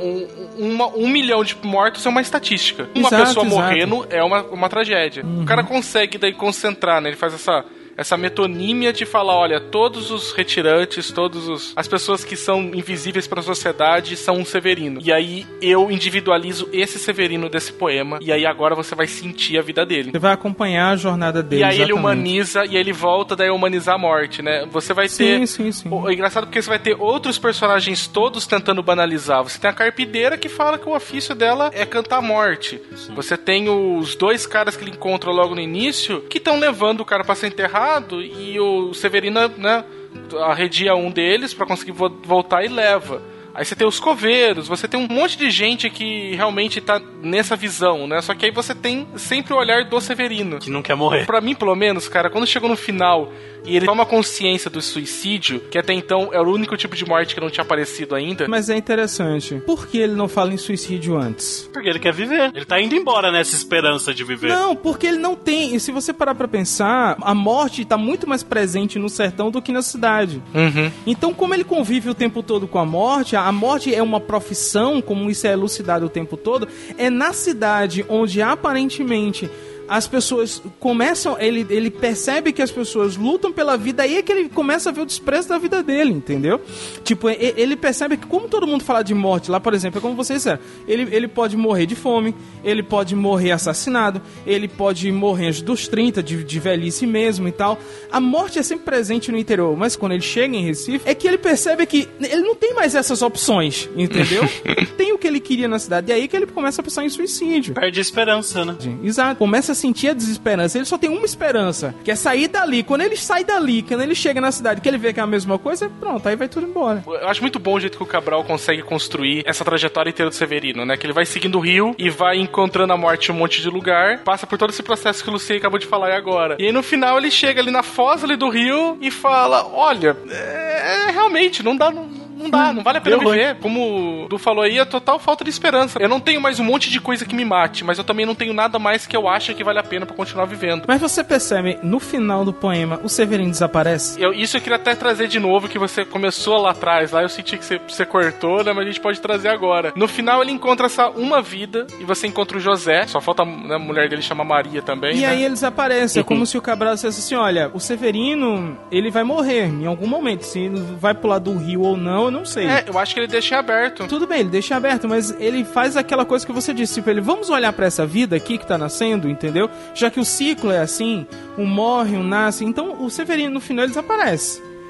1 milhão de mortos é uma estatística. Uma pessoa morrendo é uma tragédia. O cara consegue daí concentrar, né? Ele faz essa metonímia de falar, olha, todos os retirantes, as pessoas que são invisíveis para a sociedade são um Severino. E aí eu individualizo esse Severino desse poema, e aí agora você vai sentir a vida dele. Você vai acompanhar a jornada dele. E aí ele humaniza, e aí ele volta daí a humanizar a morte, né? Você vai ter... Sim. É engraçado porque você vai ter outros personagens todos tentando banalizar. Você tem a carpideira que fala que o ofício dela é cantar a morte. Sim. Você tem os 2 caras que ele encontra logo no início, que estão levando o cara pra ser enterrado, e o Severino, né, arredia um deles pra conseguir voltar e leva. Aí você tem os coveiros, você tem um monte de gente que realmente tá nessa visão, né? Só que aí você tem sempre o olhar do Severino. Que não quer morrer. Pra mim, pelo menos, cara, quando chegou no final e ele toma consciência do suicídio, que até então era o único tipo de morte que não tinha aparecido ainda. Mas é interessante. Por que ele não fala em suicídio antes? Porque ele quer viver. Ele tá indo embora nessa esperança de viver. Não, porque ele não tem. E se você parar pra pensar, a morte tá muito mais presente no sertão do que na cidade. Então, como ele convive o tempo todo com a morte é uma profissão, como isso é elucidado o tempo todo, é na cidade onde aparentemente as pessoas começam, ele percebe que as pessoas lutam pela vida, aí é que ele começa a ver o desprezo da vida dele, entendeu? Tipo, ele percebe que como todo mundo fala de morte lá, por exemplo, é como vocês disseram, ele pode morrer de fome, ele pode morrer assassinado, ele pode morrer antes dos 30, de velhice mesmo e tal. A morte é sempre presente no interior, mas quando ele chega em Recife, é que ele percebe que ele não tem mais essas opções, entendeu? Tem o que ele queria na cidade, e aí que ele começa a pensar em suicídio. Perde a esperança, né? Exato, começa a sentir a desesperança. Ele só tem uma esperança, que é sair dali. Quando ele sai dali, quando ele chega na cidade, que ele vê que é a mesma coisa, pronto, aí vai tudo embora. Eu acho muito bom o jeito que o Cabral consegue construir essa trajetória inteira do Severino, né? Que ele vai seguindo o rio e vai encontrando a morte em um monte de lugar, passa por todo esse processo que o Luciei acabou de falar aí agora. E aí no final ele chega ali na foz ali do rio e fala, olha, realmente, não vale a pena viver. Como o Du falou aí, é total falta de esperança. Eu não tenho mais um monte de coisa que me mate, mas eu também não tenho nada mais que eu acho que vale a pena pra continuar vivendo. Mas você percebe, no final do poema, o Severino desaparece? Isso eu queria até trazer de novo, que você começou lá atrás, lá eu senti que você cortou, né, mas a gente pode trazer agora. No final ele encontra essa uma vida, e você encontra o José, só falta, né, a mulher dele chama Maria também, e né? aí ele desaparece, é como se o Cabral dissesse assim, olha, o Severino, ele vai morrer em algum momento, se vai pro lado do rio ou não, eu não sei. Eu acho que ele deixa aberto. Tudo bem, ele deixa aberto, mas ele faz aquela coisa que você disse, tipo, ele, vamos olhar pra essa vida aqui que tá nascendo, entendeu? Já que o ciclo é assim, um morre, um nasce, então o Severino no final ele desaparece.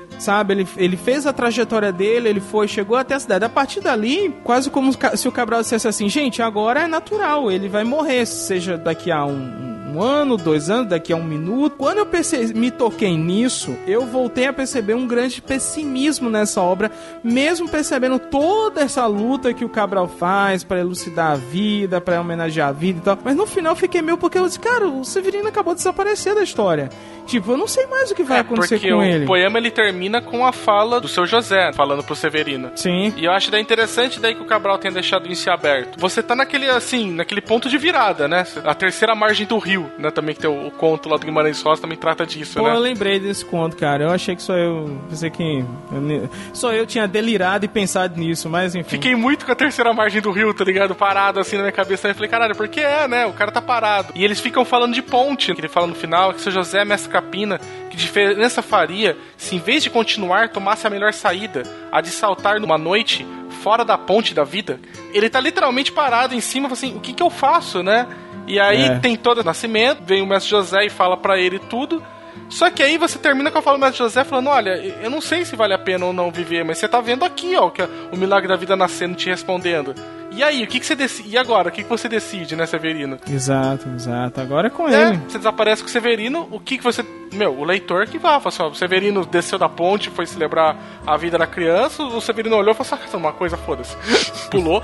sabe? Ele fez a trajetória dele, ele chegou até a cidade. A partir dali, quase como se o Cabral dissesse assim, gente, agora é natural, ele vai morrer, seja daqui a um ano, 2 anos, daqui a 1 minuto. Quando eu me toquei nisso, eu voltei a perceber um grande pessimismo nessa obra, mesmo percebendo toda essa luta que o Cabral faz pra elucidar a vida, pra homenagear a vida e tal. Mas no final eu fiquei meio porque eu disse, cara, o Severino acabou de desaparecer da história. Tipo, eu não sei mais o que vai acontecer com ele. Porque o poema ele termina com a fala do seu José, falando pro Severino. Sim. E eu acho daí interessante daí que o Cabral tenha deixado isso em aberto. Você tá naquele ponto de virada, né? A terceira margem do rio, né? Também que tem o conto lá do Guimarães Rosa também trata disso, Pô, né? Eu lembrei desse conto, cara. Eu achei que só eu... Pensei que... Só eu tinha delirado e pensado nisso, mas enfim. Fiquei muito com a terceira margem do rio, tá ligado? Parado assim na minha cabeça. Aí eu falei, caralho, por que né? O cara tá parado. E eles ficam falando de ponte, que ele fala no final, que seu José Mestre Capina, que diferença faria se em vez de continuar, tomasse a melhor saída, a de saltar numa noite fora da ponte da vida. Ele tá literalmente parado em cima, assim, o que eu faço, né? E aí tem todo o nascimento, vem o Mestre José e fala pra ele tudo. Só que aí você termina com a fala do Mestre José falando, olha, eu não sei se vale a pena ou não viver, mas você tá vendo aqui, ó, que o milagre da vida nascendo te respondendo. E aí, o que você decide? E agora, o que você decide, né, Severino? Exato. Agora é com ele. Você desaparece com o Severino, o que você... o leitor que vai, fala assim, ó, o Severino desceu da ponte, foi celebrar a vida da criança, o Severino olhou e falou assim, uma coisa, foda-se. Pulou.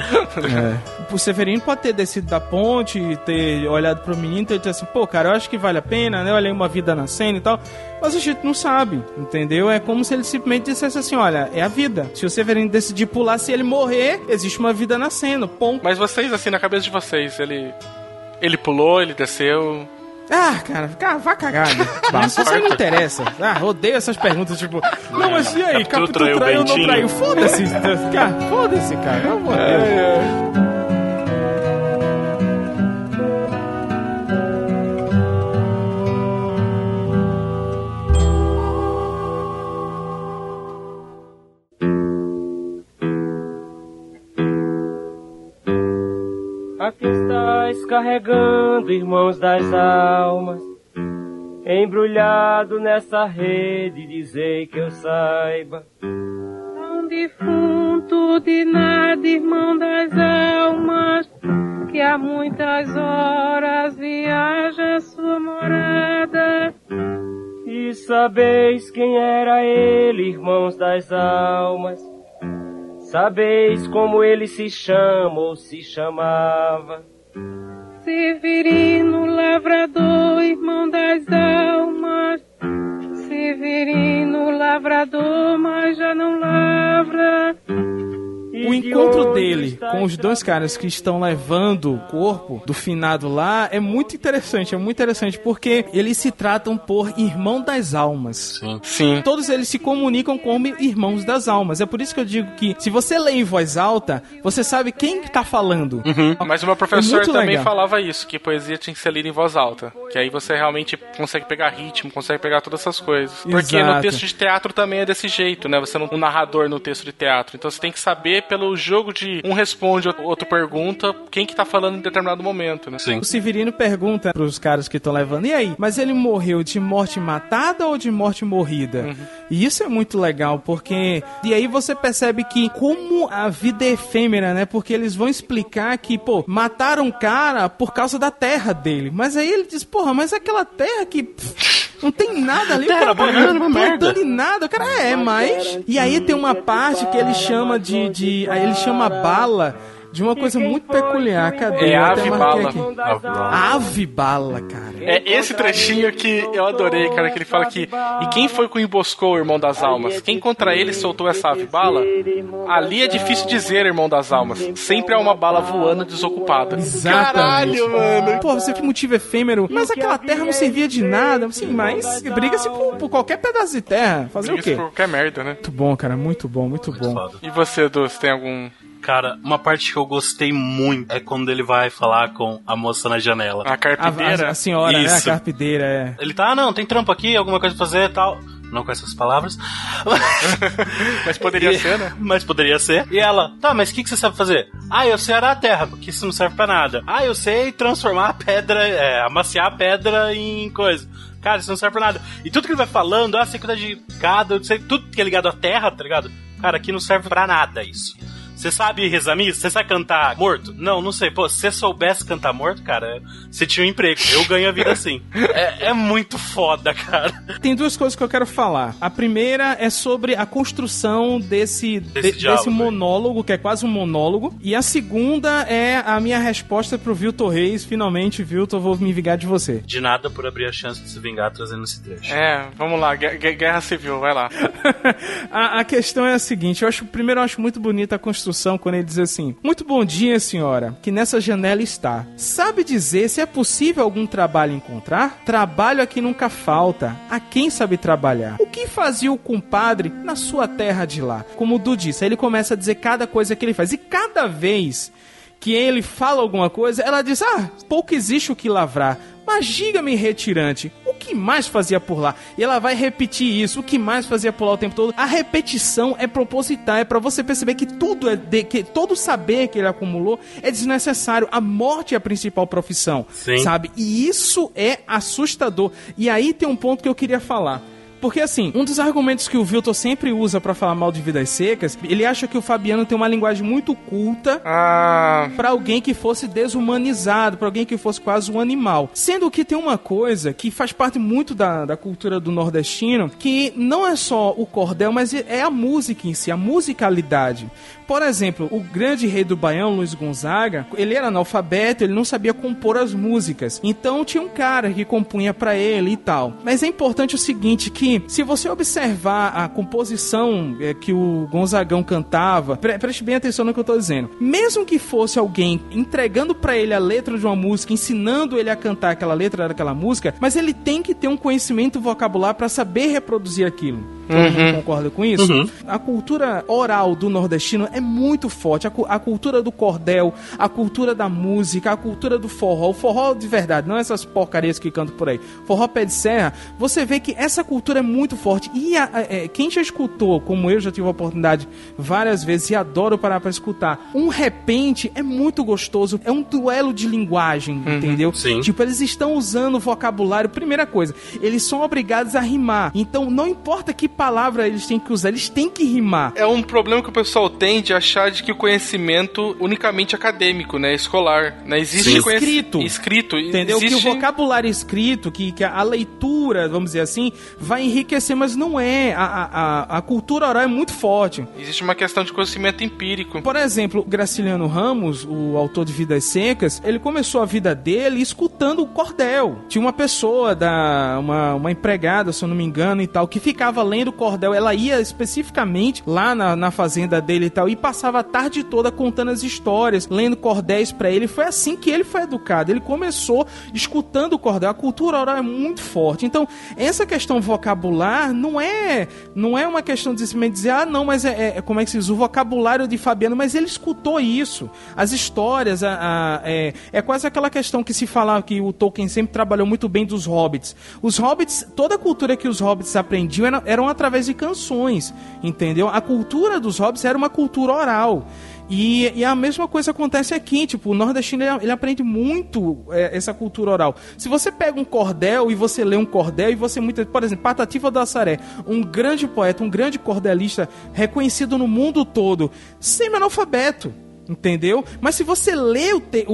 O Severino pode ter descido da ponte, ter olhado pro menino e ter dito assim, pô, cara, eu acho que vale a pena, né, olhei uma vida nascendo e tal, mas a gente não sabe, entendeu? É como se ele simplesmente dissesse assim, olha, é a vida. Se o Severino decidir pular, se ele morrer, existe uma vida nascendo, ponto. Mas vocês, assim, na cabeça de vocês, ele pulou, ele desceu... Ah, cara, vai cagar, né? Isso aí não interessa. Odeio essas perguntas, tipo... Não, mas e aí? Capitu traiu ou não traiu? Foda-se, cara. Pelo amor de Deus. Aqui estáis carregando, irmãos das almas, embrulhado nessa rede, dizei que eu saiba. Tão defunto de nada, irmão das almas, que há muitas horas viaja a sua morada. E sabeis quem era ele, irmãos das almas? Sabeis como ele se chama ou se chamava? Severino Lavrador, irmão das almas. Severino Lavrador, mas já não lavra. O encontro dele com os dois caras que estão levando o corpo do finado lá é muito interessante, porque eles se tratam por irmão das almas. Sim. Todos eles se comunicam como irmãos das almas. É por isso que eu digo que, se você lê em voz alta, você sabe quem tá falando. Mas o meu professor também falava isso, que poesia tinha que ser lida em voz alta. Que aí você realmente consegue pegar ritmo, consegue pegar todas essas coisas. Porque no texto de teatro também é desse jeito, né? Você não é um narrador no texto de teatro. Então você tem que saber pelo jogo de um responde, outro pergunta, quem que tá falando em determinado momento, né? Sim. O Severino pergunta pros caras que estão levando, e aí, mas ele morreu de morte matada ou de morte morrida? E isso é muito legal, porque... E aí você percebe que como a vida é efêmera, né? Porque eles vão explicar que, pô, mataram o cara por causa da terra dele. Mas aí ele diz, porra, mas aquela terra que... não tem nada ali, terra banana, uma merda. Não tem nada, o cara mas... E aí tem uma parte que ele chama aí ele chama bala de uma coisa muito peculiar. Cadê? É ave bala. Ave bala, cara. É esse trechinho que eu adorei, cara, que ele fala que... E quem foi que o emboscou, o irmão das almas? Quem contra ele soltou essa ave bala? Ali é difícil dizer, irmão das almas. Sempre há uma bala voando desocupada. Exatamente. Caralho, mano. Pô, você que motivo efêmero. Mas aquela terra não servia de nada. Sim, mas briga-se por qualquer pedaço de terra. Fazer o quê? Por qualquer merda, né? Muito bom, cara. Muito bom, muito bom. Foda. E você, Edu, você tem algum... Cara, uma parte que eu gostei muito é quando ele vai falar com a moça na janela. A carpideira? A senhora, isso. né? A carpideira, Ele tá, não, tem trampo aqui, alguma coisa pra fazer e tal. Não com essas palavras. Mas poderia ser, né? Mas poderia ser. E ela, tá, mas o que você sabe fazer? Eu sei arar a terra, porque isso não serve pra nada. Eu sei transformar a pedra, amaciar a pedra em coisa. Cara, isso não serve pra nada. E tudo que ele vai falando, você cuida de gado, tudo que é ligado à terra, tá ligado? Cara, aqui não serve pra nada isso. Você sabe rezar missa? Você sabe cantar morto? Não sei. Pô, se você soubesse cantar morto, cara, você tinha um emprego. Eu ganho a vida assim. É muito foda, cara. Tem duas coisas que eu quero falar. A primeira é sobre a construção desse monólogo, que é quase um monólogo. E a segunda é a minha resposta pro Viltor Reis. Finalmente, Viltor, vou me vingar de você. De nada por abrir a chance de se vingar trazendo esse trecho. Vamos lá. Guerra Civil, vai lá. A questão é a seguinte. Eu acho muito bonita a construção quando ele diz assim: muito bom dia, senhora, que nessa janela está. Sabe dizer se é possível algum trabalho encontrar? Trabalho aqui nunca falta. A quem sabe trabalhar? O que fazia o compadre na sua terra de lá? Como o Du disse, aí ele começa a dizer cada coisa que ele faz. E cada vez que ele fala alguma coisa, ela diz: pouco existe o que lavrar. Mas diga-me, retirante, o que mais fazia por lá? E ela vai repetir isso, o que mais fazia por lá o tempo todo. A repetição é proposital, é pra você perceber que tudo que todo saber que ele acumulou é desnecessário. A morte é a principal profissão, sabe? E isso é assustador. E aí tem um ponto que eu queria falar. Porque, assim, um dos argumentos que o Viltor sempre usa pra falar mal de Vidas Secas, ele acha que o Fabiano tem uma linguagem muito culta pra alguém que fosse desumanizado, pra alguém que fosse quase um animal. Sendo que tem uma coisa que faz parte muito da cultura do nordestino, que não é só o cordel, mas é a música em si, a musicalidade. Por exemplo, o grande rei do Baião, Luiz Gonzaga, ele era analfabeto, ele não sabia compor as músicas. Então tinha um cara que compunha pra ele e tal. Mas é importante o seguinte, que se você observar a composição que o Gonzagão cantava, preste bem atenção no que eu tô dizendo. Mesmo que fosse alguém entregando pra ele a letra de uma música, ensinando ele a cantar aquela letra daquela música, mas ele tem que ter um conhecimento vocabular pra saber reproduzir aquilo. Todo mundo concorda com isso? A cultura oral do nordestino é muito forte. A cultura do cordel, a cultura da música, a cultura do forró. O forró de verdade, não essas porcarias que cantam por aí. Forró pé de serra, você vê que essa cultura é muito forte. E quem já escutou, como eu já tive a oportunidade várias vezes e adoro parar pra escutar, um repente é muito gostoso. É um duelo de linguagem, entendeu? Sim. Tipo, eles estão usando o vocabulário. Primeira coisa, eles são obrigados a rimar. Então, não importa que palavra eles têm que usar, eles têm que rimar. É um problema que o pessoal tem de achar de que o conhecimento unicamente acadêmico, né, escolar, né, existe escrito, entendeu? Existe... Que o vocabulário escrito, que a leitura, vamos dizer assim, vai enriquecer, mas não é. A cultura oral é muito forte. Existe uma questão de conhecimento empírico. Por exemplo, Graciliano Ramos, o autor de Vidas Secas, ele começou a vida dele escutando o cordel. Tinha uma pessoa, uma empregada, se eu não me engano e tal, que ficava lendo o cordel. Ela ia especificamente lá na fazenda dele e tal, e passava a tarde toda contando as histórias, lendo cordéis pra ele. Foi assim que ele foi educado. Ele começou escutando o cordel. A cultura oral é muito forte. Então, essa questão vocabular não é uma questão de simplesmente dizer, não, mas como é que se diz? O vocabulário de Fabiano, mas ele escutou isso. As histórias, é quase aquela questão que se fala que o Tolkien sempre trabalhou muito bem dos hobbits. Os hobbits, toda a cultura que os hobbits aprendiam eram através de canções, entendeu? A cultura dos hobbits era uma cultura oral. E a mesma coisa acontece aqui, tipo, o nordestino ele aprende muito essa cultura oral. Se você pega um cordel e você lê um cordel e você por exemplo, Patativa do Assaré, um grande poeta, um grande cordelista reconhecido no mundo todo, semi-analfabeto. Entendeu? Mas se você lê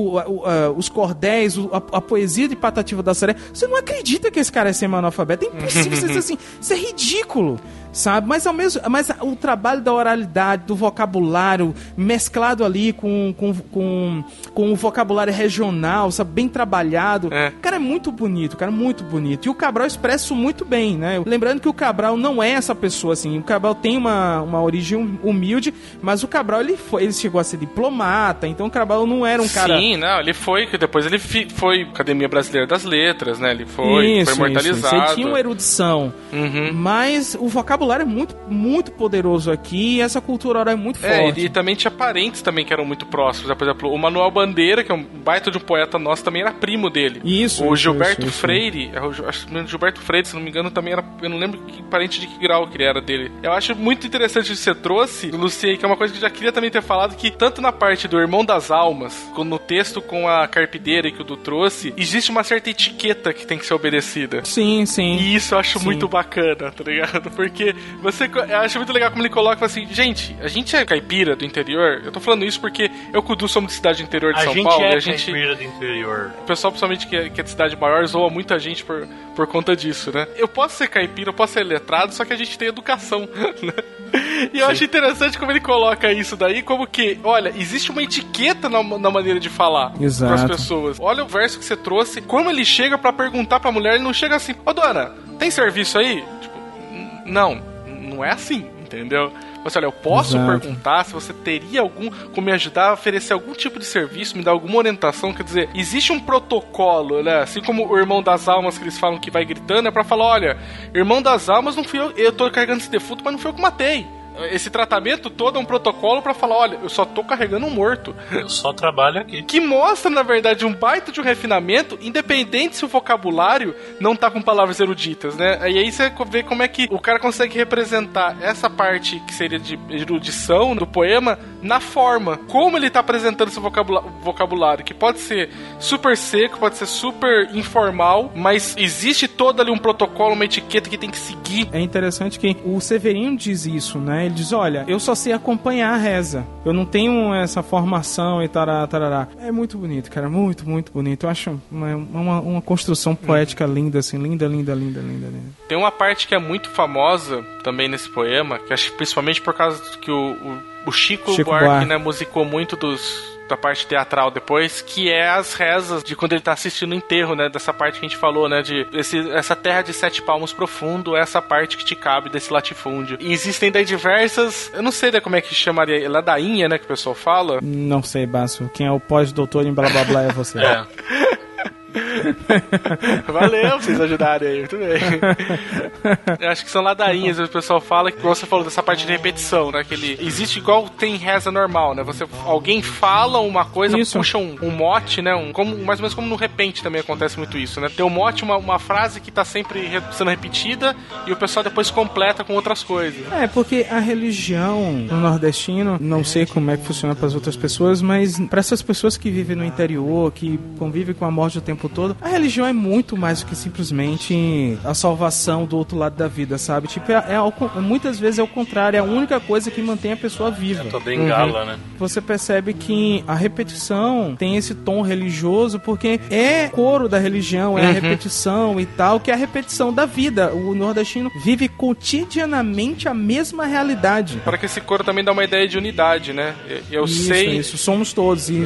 os cordéis, a poesia de Patativa da Assaré, você não acredita que esse cara é semi-analfabeto. É impossível você dizer assim, isso é ridículo, sabe? Mas o trabalho da oralidade, do vocabulário, mesclado ali com o vocabulário regional, sabe? Bem trabalhado. Cara, é muito bonito, cara, muito bonito. E o Cabral expressa isso muito bem, né? Lembrando que o Cabral não é essa pessoa, assim. O Cabral tem uma origem humilde, mas o Cabral, ele chegou a ser diplomata, então o Cabral não era um cara... Sim, não, ele foi, que depois ele foi Academia Brasileira das Letras, né? Ele foi imortalizado. Isso. Ele tinha uma erudição, mas o vocabulário vocabulário é muito, muito poderoso aqui, e essa cultura oral é muito forte. E também tinha parentes também que eram muito próximos. Por exemplo, o Manuel Bandeira, que é um baita de um poeta nosso, também era primo dele. O Gilberto Freire, acho que o Gilberto Freire, se não me engano, também era, eu não lembro que parente de que grau que ele era dele. Eu acho muito interessante que você trouxe, Lucia, que é uma coisa que eu já queria também ter falado, que tanto na parte do Irmão das Almas, como no texto com a carpideira que o Du trouxe, existe uma certa etiqueta que tem que ser obedecida. Sim, sim. E isso eu acho muito bacana, tá ligado? Porque eu acho muito legal como ele coloca assim, gente, a gente é caipira do interior, eu tô falando isso porque eu com o Du somos de cidade do interior de São Paulo. A gente é caipira do interior. O pessoal, principalmente que é de cidade maior, zoa muita gente por conta disso, né? Eu posso ser caipira, eu posso ser letrado, só que a gente tem educação, né? E eu acho interessante como ele coloca isso daí, como que, olha, existe uma etiqueta na maneira de falar pras pessoas. Olha o verso que você trouxe, como ele chega pra perguntar pra mulher, ele não chega assim, ô dona, tem serviço aí? Tipo, não é assim, entendeu? Mas olha, eu posso perguntar se você teria como me ajudar a oferecer algum tipo de serviço, me dar alguma orientação, quer dizer, existe um protocolo, né? Assim como o Irmão das Almas que eles falam que vai gritando, é pra falar, olha, Irmão das Almas não fui eu tô carregando esse defunto, mas não fui eu que matei. Esse tratamento todo é um protocolo pra falar, olha, eu só tô carregando um morto. Eu só trabalho aqui. Que mostra, na verdade, um baita de um refinamento, independente se o vocabulário não tá com palavras eruditas, né? E aí você vê como é que o cara consegue representar essa parte que seria de erudição do poema na forma. Como ele tá apresentando esse vocabulário, que pode ser super seco, pode ser super informal, mas existe todo ali um protocolo, uma etiqueta que tem que seguir. É interessante que o Severino diz isso, né? Ele diz, olha, eu só sei acompanhar a reza. Eu não tenho essa formação e tarará. É muito bonito, cara. Muito, muito bonito. Eu acho uma construção poética linda, assim. Linda. Tem uma parte que é muito famosa também nesse poema, que acho que principalmente por causa que o Chico Buarque, né, musicou muito da parte teatral depois, que é as rezas de quando ele tá assistindo o enterro, né, dessa parte que a gente falou, né, de essa terra de 7 palmos profundo, essa parte que te cabe desse latifúndio. E existem daí diversas, eu não sei como é que chamaria, ladainha, né, que o pessoal fala. Não sei, Basso, quem é o pós-doutor em blá blá blá é você. Valeu, vocês ajudarem aí, muito bem. Eu acho que são ladainhas, o pessoal fala, que você falou dessa parte de repetição, né? Que ele existe igual tem reza normal, né? Alguém fala uma coisa, puxa um mote, né? Mais ou menos como no repente também acontece muito isso, né? Tem um mote, uma frase que tá sempre sendo repetida e o pessoal depois completa com outras coisas. Porque a religião no nordestino, não sei como é que funciona para as outras pessoas, mas para essas pessoas que vivem no interior, que convivem com a morte o tempo todo, a religião é muito mais do que simplesmente a salvação do outro lado da vida, sabe? Tipo, muitas vezes é o contrário, é a única coisa que mantém a pessoa viva. É tua bengala, né? Você percebe que a repetição tem esse tom religioso porque é coro da religião, é a repetição e tal, que é a repetição da vida. O nordestino vive cotidianamente a mesma realidade. Para que esse coro também dá uma ideia de unidade, né? Isso, somos todos, isso.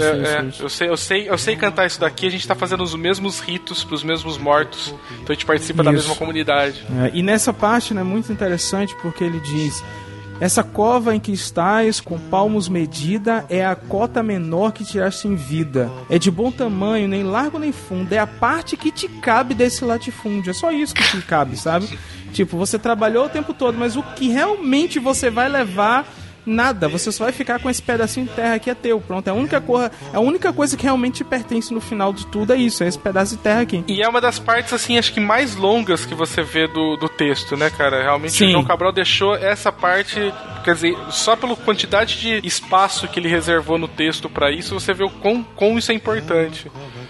Eu sei cantar isso daqui, a gente tá fazendo os mesmos ritos pros mesmos mortos, então a gente participa da mesma comunidade. E nessa parte, né, muito interessante porque ele diz: essa cova em que estás, com palmos medida, é a cota menor que tiraste em vida. É de bom tamanho, nem largo nem fundo. É a parte que te cabe desse latifúndio. É só isso que te cabe, sabe? Tipo, você trabalhou o tempo todo, mas o que realmente você vai levar... Nada, você só vai ficar com esse pedacinho de terra que é teu, pronto, a única coisa que realmente te pertence no final de tudo é isso, é esse pedaço de terra aqui. E é uma das partes, assim, acho que mais longas que você vê do texto, né, cara? Realmente o João Cabral deixou essa parte, quer dizer, só pela quantidade de espaço que ele reservou no texto pra isso, você vê o quão isso é importante.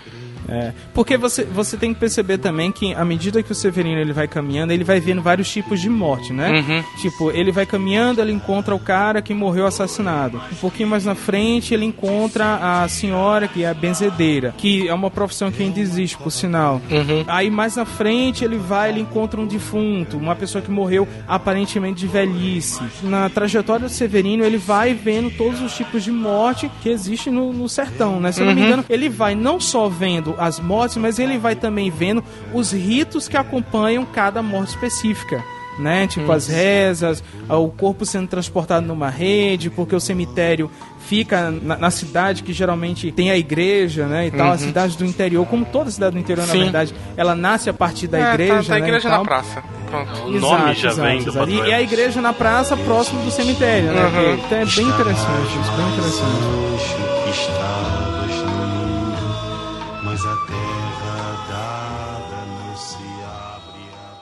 Porque você tem que perceber também que à medida que o Severino ele vai caminhando, ele vai vendo vários tipos de morte, né? Tipo, ele vai caminhando, ele encontra o cara que morreu assassinado. Um pouquinho mais na frente, ele encontra a senhora que é a benzedeira, que é uma profissão que ainda existe, por sinal. Aí mais na frente, ele encontra um defunto, uma pessoa que morreu aparentemente de velhice. Na trajetória do Severino, ele vai vendo todos os tipos de morte que existem no sertão, né? Se eu não me engano, ele vai não só vendo as mortes, mas ele vai também vendo os ritos que acompanham cada morte específica, né? Tipo as rezas, o corpo sendo transportado numa rede, porque o cemitério fica na cidade que geralmente tem a igreja, né, e tal, a cidade do interior, como toda cidade do interior, na verdade, ela nasce a partir da igreja, a igreja né, na praça. O nome já vem do padroeiro. E a igreja na praça, próximo do cemitério, né? Então é bem interessante isso, bem interessante. Estavas no ninho, mas a terra dada não se abre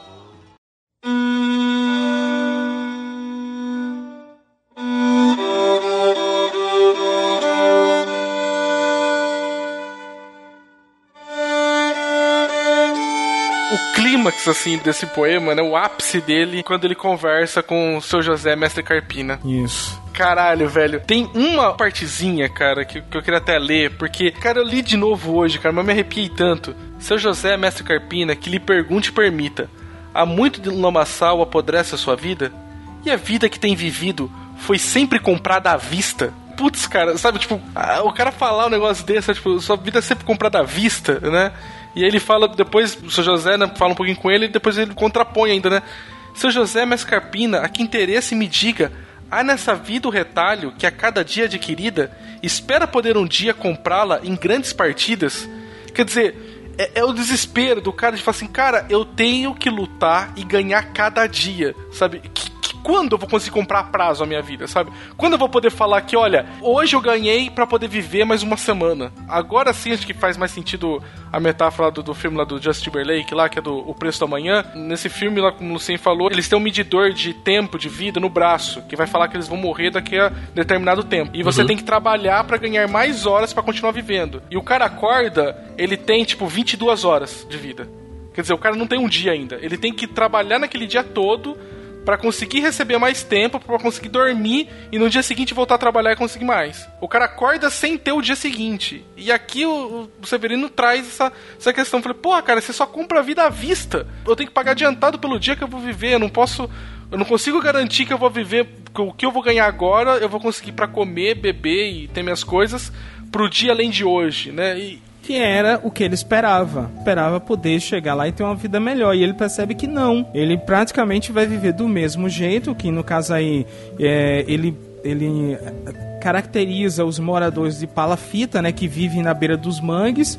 O clímax, assim, desse poema, né? O ápice dele, quando ele conversa com o seu José, mestre Carpina. Isso. Caralho, velho. Tem uma partezinha, cara, que eu queria até ler, porque, cara, eu li de novo hoje, cara, mas me arrepiei tanto. Seu José, mestre Carpina, que lhe pergunte e permita: há muito de lamaçal apodrece a sua vida? E a vida que tem vivido foi sempre comprada à vista? Putz, cara, sabe, tipo, o cara falar um negócio desse, tipo, sua vida é sempre comprada à vista, né? E aí ele fala, depois, o seu José, né, fala um pouquinho com ele, e depois ele contrapõe ainda, né? Seu José, mestre Carpina, a que interesse me diga: há nessa vida o retalho que a cada dia adquirida espera poder um dia comprá-la em grandes partidas? Quer dizer, é o desespero do cara de falar assim, cara, eu tenho que lutar e ganhar cada dia, sabe? Quando eu vou conseguir comprar a prazo a minha vida, sabe? Quando eu vou poder falar que, olha, hoje eu ganhei pra poder viver mais uma semana. Agora sim, acho que faz mais sentido a metáfora do filme lá do Justin Timberlake, lá, que é do O Preço do Amanhã. Nesse filme, lá, como o Lucien falou, eles têm um medidor de tempo, de vida no braço, que vai falar que eles vão morrer daqui a determinado tempo. E você tem que trabalhar pra ganhar mais horas pra continuar vivendo. E o cara acorda, ele tem, tipo, 22 horas de vida. Quer dizer, o cara não tem um dia ainda. Ele tem que trabalhar naquele dia todo pra conseguir receber mais tempo, pra conseguir dormir e no dia seguinte voltar a trabalhar e conseguir mais. O cara acorda sem ter o dia seguinte. E aqui o Severino traz essa questão. Eu falei, porra, cara, você só compra a vida à vista. Eu tenho que pagar adiantado pelo dia que eu vou viver. Eu não consigo garantir que eu vou viver o que eu vou ganhar agora, eu vou conseguir pra comer, beber e ter minhas coisas pro dia além de hoje, né? Que era o que ele esperava. Esperava poder chegar lá e ter uma vida melhor. E ele percebe que não. Ele praticamente vai viver do mesmo jeito, que no caso aí, ele caracteriza os moradores de Palafita, né, que vivem na beira dos mangues.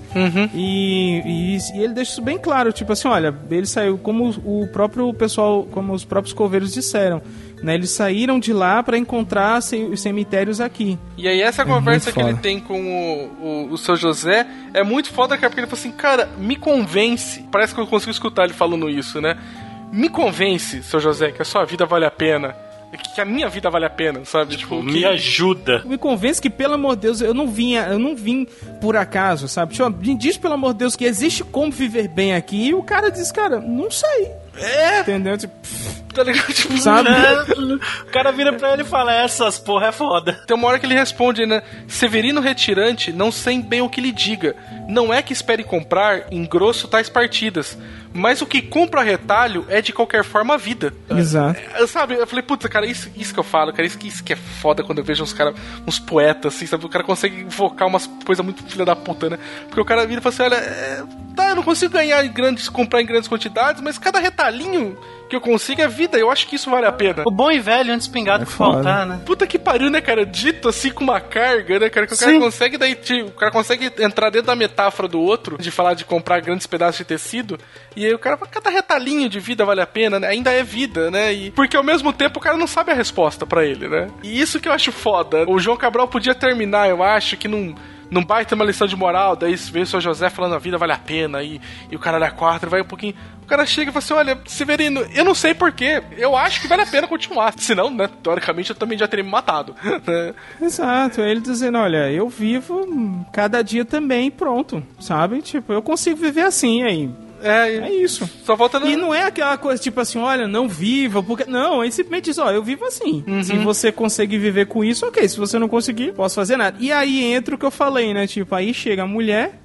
E ele deixa isso bem claro, tipo assim, olha, ele saiu, como o próprio pessoal, como os próprios coveiros disseram, né, eles saíram de lá para encontrar os cemitérios aqui. E aí essa conversa que ele tem com o seu José é muito foda, cara, porque ele fala assim, cara, me convence, parece que eu consigo escutar ele falando isso, né? Me convence, seu José, que a sua vida vale a pena, que a minha vida vale a pena, sabe? Tipo, me ajuda. Me convence que, pelo amor de Deus, eu não vim por acaso, sabe? Tipo, me diz, pelo amor de Deus, que existe como viver bem aqui. E o cara diz, cara, não sei. Entendeu? Tipo, tá ligado? Tipo, sabe? O cara vira pra ele e fala, essas porra é foda. Tem uma hora que ele responde, né? Severino retirante, não sei bem o que lhe diga. Não é que espere comprar em grosso tais partidas, mas o que compra retalho é de qualquer forma a vida. Exato. Sabe? Eu falei, puta, cara, isso que eu falo, cara, isso que é foda quando eu vejo uns caras, uns poetas, assim, sabe? O cara consegue invocar umas coisas muito filha da puta, né? Porque o cara vira e fala assim, olha, tá, eu não consigo comprar em grandes quantidades, mas cada retalhinho que eu consigo é vida, eu acho que isso vale a pena. O bom e velho antes pingado que faltar, né? Puta que pariu, né, cara? Dito assim com uma carga, né, cara? Que o cara consegue o cara consegue entrar dentro da metáfora do outro, de falar de comprar grandes pedaços de tecido, e aí o cara fala, cada retalhinho de vida vale a pena, né? Ainda é vida, né? E porque ao mesmo tempo o cara não sabe a resposta pra ele, né? E isso que eu acho foda. O João Cabral podia terminar, eu acho, que não baita uma lição de moral, daí veio o seu José falando a vida vale a pena, e o cara da quarta vai um pouquinho. O cara chega e fala assim, olha, Severino, eu não sei porquê, eu acho que vale a pena continuar. Senão, né, teoricamente eu também já teria me matado. Exato, ele dizendo, olha, eu vivo cada dia também, pronto, sabe? Tipo, eu consigo viver assim, aí. É isso. Só falta E não é aquela coisa tipo assim, olha, não viva, porque... Não, ele simplesmente diz, ó, eu vivo assim. Se você conseguir viver com isso, ok. Se você não conseguir, posso fazer nada. E aí entra o que eu falei, né? Tipo, aí chega a mulher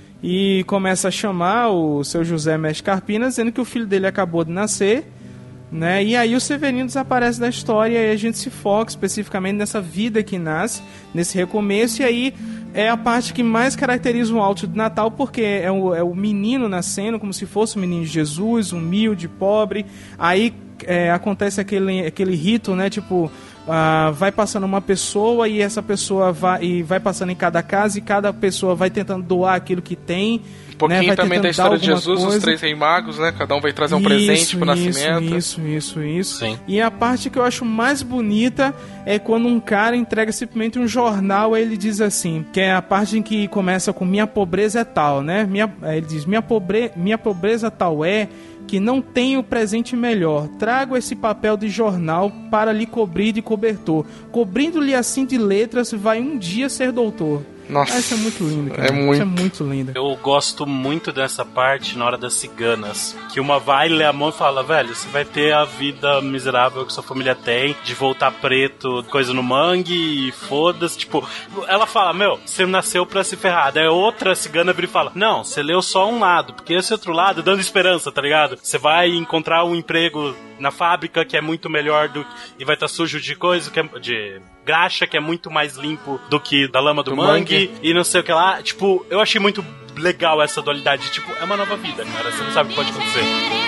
e começa a chamar o seu José Mestre Carpina, dizendo que o filho dele acabou de nascer, né? E aí o Severino desaparece da história e a gente se foca especificamente nessa vida que nasce, nesse recomeço, e aí é a parte que mais caracteriza o alto de Natal, porque é o menino nascendo como se fosse o menino de Jesus, humilde, pobre. Aí acontece aquele rito, né? Tipo, vai passando uma pessoa e essa pessoa vai passando em cada casa e cada pessoa vai tentando doar aquilo que tem. Um pouquinho, né, da história de Jesus, os 3 reis magos, né? Cada um vai trazer um presente pro nascimento. Isso. Sim. E a parte que eu acho mais bonita é quando um cara entrega simplesmente um jornal, aí ele diz assim, que é a parte em que começa com minha pobreza é tal, né? Ele diz, minha pobreza tal é que não tenho presente melhor. Trago esse papel de jornal para lhe cobrir de cobertor. Cobrindo-lhe assim de letras, vai um dia ser doutor. Nossa, isso é muito lindo, cara. Isso é muito lindo. Eu gosto muito dessa parte na hora das ciganas, que uma vai ler a mão e fala, velho, você vai ter a vida miserável que sua família tem, de voltar preto, coisa no mangue, e foda-se, tipo, ela fala, meu, você nasceu pra se ferrar. Daí outra cigana vira e fala, não, você leu só um lado, porque esse outro lado, dando esperança, tá ligado? Você vai encontrar um emprego na fábrica que é muito melhor e vai estar sujo de coisa, de graxa, que é muito mais limpo do que da lama do mangue, e não sei o que lá. Tipo, eu achei muito legal essa dualidade. Tipo, é uma nova vida, cara. Você não sabe o que pode acontecer.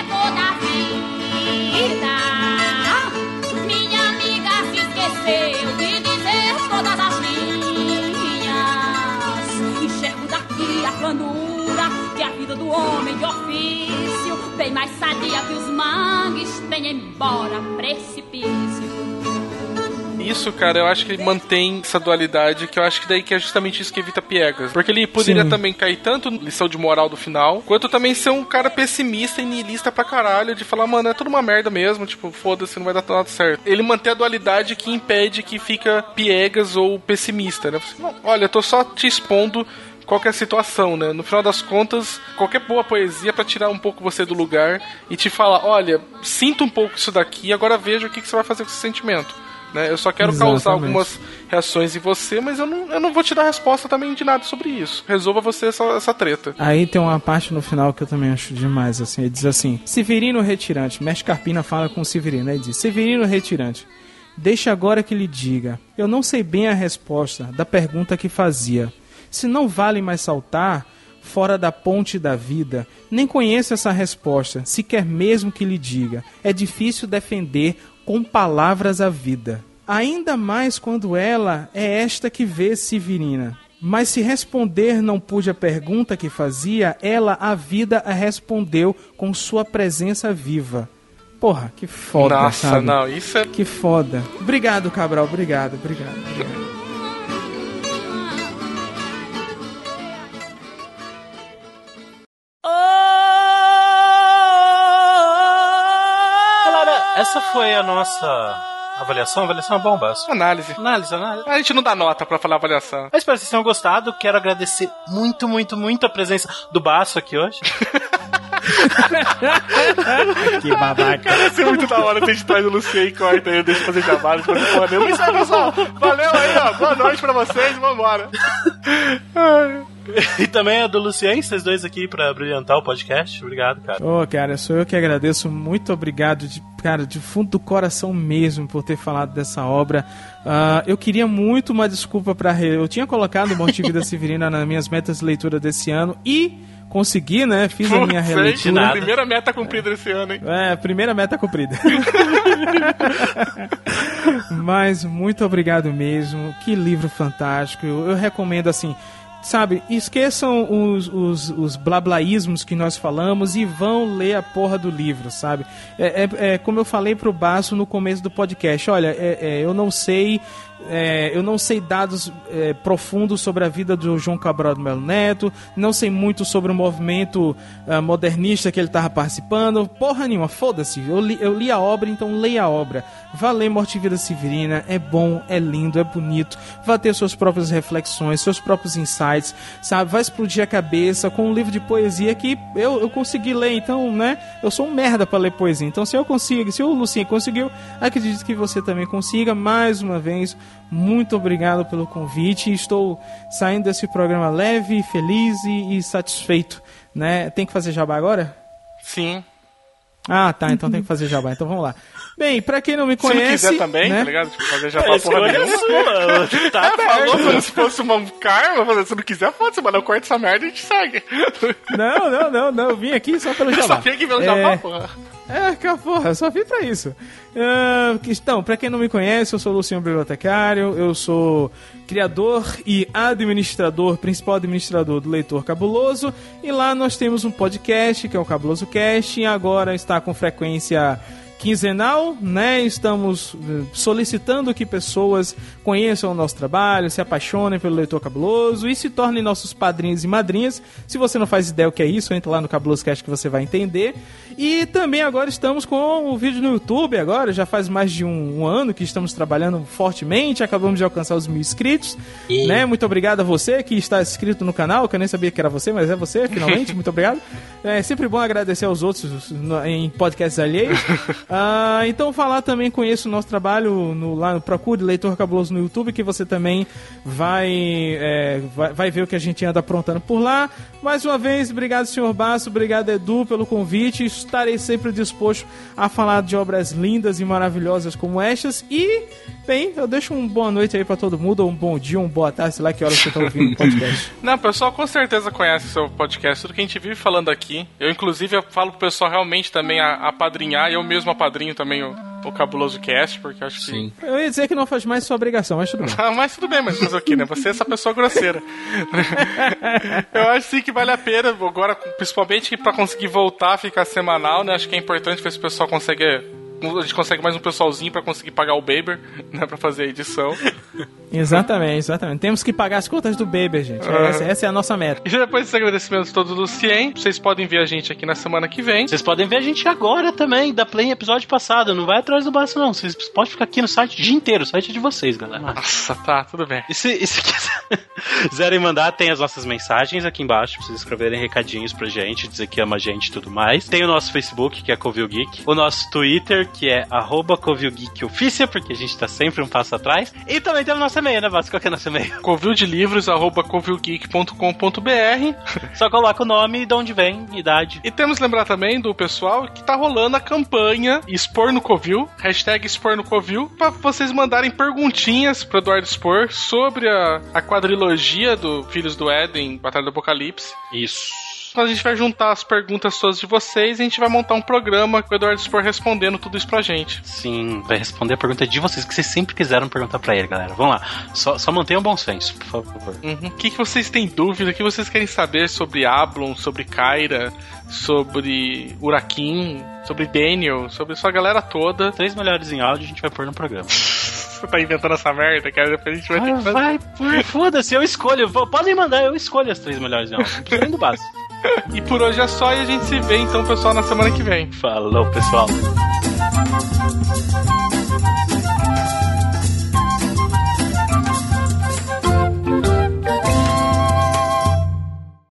Minha amiga se esqueceu de dizer todas as linhas. Enxergo daqui a planura, que é a vida do homem de ofício, bem mais sadia que os mangues, tem embora precipício. Isso, cara, eu acho que ele mantém essa dualidade, que eu acho que daí que é justamente isso que evita piegas. Porque ele poderia também cair tanto lição de moral do final, quanto também ser um cara pessimista e niilista pra caralho, de falar, mano, é tudo uma merda mesmo, tipo, foda-se, não vai dar nada certo. Ele mantém a dualidade que impede que fica piegas ou pessimista, né? Não, olha, eu tô só te expondo qual que é a situação, né? No final das contas, qualquer boa poesia pra tirar um pouco você do lugar e te falar, olha, sinta um pouco isso daqui, agora veja o que você vai fazer com esse sentimento. Né? Eu só quero causar algumas reações em você, mas eu não vou te dar resposta também de nada sobre isso. Resolva você essa treta. Aí tem uma parte no final que eu também acho demais, assim. Ele diz assim, Severino Retirante, Mestre Carpina fala com o Severino, ele diz, Severino Retirante, deixe agora que lhe diga, eu não sei bem a resposta da pergunta que fazia. Se não vale mais saltar fora da ponte da vida, nem conheço essa resposta, se quer mesmo que lhe diga. É difícil defender com palavras a vida. Ainda mais quando ela é esta que vê, Severina. Mas se responder não pude a pergunta que fazia, ela, a vida, a respondeu com sua presença viva. Porra, que foda, nossa, sabe? Não, isso é... Que foda. Obrigado, Cabral, obrigado. Essa foi a nossa avaliação. Avaliação é bom, Basso? Análise. A gente não dá nota pra falar avaliação. Mas espero que vocês tenham gostado. Quero agradecer muito a presença do Basso aqui hoje. Que babaca. Ia ser muito da hora se a gente traz o Luciano e corta aí, deixa eu fazer jabá, fazer porra nenhuma. Isso aí, pessoal. Valeu aí, ó. Boa noite pra vocês. Vambora. E também a do Lucien, vocês dois aqui pra brilhantar o podcast. Obrigado, cara. Cara, sou eu que agradeço. Muito obrigado, de fundo do coração mesmo, por ter falado dessa obra. Eu queria muito uma desculpa eu tinha colocado Morte e Vida Severina nas minhas metas de leitura desse ano e consegui, né? Fiz a minha releitura. Primeira meta cumprida esse ano, hein? Primeira meta cumprida. Mas muito obrigado mesmo. Que livro fantástico. Eu recomendo, assim... Sabe, esqueçam os blablaísmos que nós falamos e vão ler a porra do livro, sabe? Como eu falei pro Basso no começo do podcast, olha, eu não sei dados profundos sobre a vida do João Cabral de Melo Neto, não sei muito sobre o movimento modernista que ele estava participando, porra nenhuma, foda-se, eu li a obra, então leia a obra, vá ler Morte e Vida Severina, é bom, é lindo, é bonito, vai ter suas próprias reflexões, seus próprios insights, sabe, vai explodir a cabeça com um livro de poesia que eu consegui ler, então, né, eu sou um merda pra ler poesia, então se o Lucinha conseguiu, acredito que você também consiga. Mais uma vez, muito obrigado pelo convite. Estou saindo desse programa leve, feliz e satisfeito, né? Tem que fazer jabá agora? Sim. Ah, tá, então tem que fazer jabá. Então vamos lá. Bem, pra quem não me conhece... Se não quiser também, né? Tá ligado? Tipo, fazer jabá porra nenhuma. Tá falou como se fosse uma karma. Se não quiser, foda-se, mano. Eu corto essa merda e a gente segue. Não. Eu vim aqui só pelo jabá. Eu só vim aqui pelo jabá, porra. Porra, eu só vim pra isso. Então, pra quem não me conhece, eu sou o Luciano Bibliotecário, eu sou criador e principal administrador do Leitor Cabuloso, e lá nós temos um podcast, que é o Cabuloso Cast, e agora está com frequência quinzenal, né? Estamos solicitando que pessoas conheçam o nosso trabalho, se apaixonem pelo Leitor Cabuloso e se tornem nossos padrinhos e madrinhas. Se você não faz ideia o que é isso, entra lá no Cabuloso Cast que você vai entender. E também agora estamos com o vídeo no YouTube, agora já faz mais de um ano que estamos trabalhando fortemente, acabamos de alcançar os 1000 inscritos, né? Muito obrigado a você que está inscrito no canal, que eu nem sabia que era você, mas é você, finalmente, muito obrigado. É sempre bom agradecer aos outros em podcasts alheios. Então falar também, conheço o nosso trabalho lá no Procure Leitor Cabuloso no YouTube, que você também vai ver o que a gente anda aprontando por lá. Mais uma vez, obrigado, senhor Basso, obrigado, Edu, pelo convite. Estarei sempre disposto a falar de obras lindas e maravilhosas como estas. E, bem, eu deixo uma boa noite aí pra todo mundo, ou um bom dia, uma boa tarde, sei lá que hora você tá ouvindo o podcast. Não, o pessoal com certeza conhece o seu podcast, tudo que a gente vive falando aqui. Eu, inclusive, falo pro pessoal realmente também apadrinhar, e eu mesmo apadrinho também o Cabuloso Cast, porque eu acho que... Sim. Eu ia dizer que não faz mais sua obrigação, mas tudo bem. Mas tudo bem, mas fazer o quê, né? Você é essa pessoa grosseira. Eu acho sim que vale a pena, agora, principalmente pra conseguir voltar a ficar semanal, né? Acho que é importante ver se o pessoal consegue... A gente consegue mais um pessoalzinho pra conseguir pagar o Baber, né? Pra fazer a edição. Exatamente. Temos que pagar as contas do Baber, gente. Essa é a nossa meta. E depois desses agradecimentos todos do Lucien, vocês podem ver a gente aqui na semana que vem. Vocês podem ver a gente agora também, da Play episódio passado. Não vai atrás do Baço, não. Vocês podem ficar aqui no site o dia inteiro. O site é de vocês, galera. Nossa, tá, tudo bem. E se quiserem mandar, tem as nossas mensagens aqui embaixo, pra vocês escreverem recadinhos pra gente, dizer que ama a gente e tudo mais. Tem o nosso Facebook, que é Covil Geek. O nosso Twitter, que é @CovilGeekOfficia, porque a gente tá sempre um passo atrás. E também tem o nosso e-mail, né, Vasco? Qual que é o nosso e-mail? covildelivros@covilgeek.com.br. Só coloca o nome, de onde vem, idade. E temos que lembrar também do pessoal que tá rolando a campanha Expor no Covil, #Expor no Covil, pra vocês mandarem perguntinhas pro Eduardo expor sobre a quadrilogia do Filhos do Éden, Batalha do Apocalipse. Isso. A gente vai juntar as perguntas todas de vocês e a gente vai montar um programa com o Eduardo Spor respondendo tudo isso pra gente. Sim, vai responder a pergunta de vocês, que vocês sempre quiseram perguntar pra ele, galera. Vamos lá, só mantenham bom senso, por favor. O que vocês têm dúvida, o que vocês querem saber sobre Ablon, sobre Kyra, sobre Urakin, sobre Daniel, sobre sua galera toda. 3 melhores em áudio a gente vai pôr no programa. Você tá inventando essa merda, cara, depois a gente vai ter que fazer. Foda-se, eu escolho. Podem mandar, eu escolho as 3 melhores em áudio. Não precisa nem do básico. E por hoje é só, e a gente se vê então, pessoal, na semana que vem. Falou, pessoal.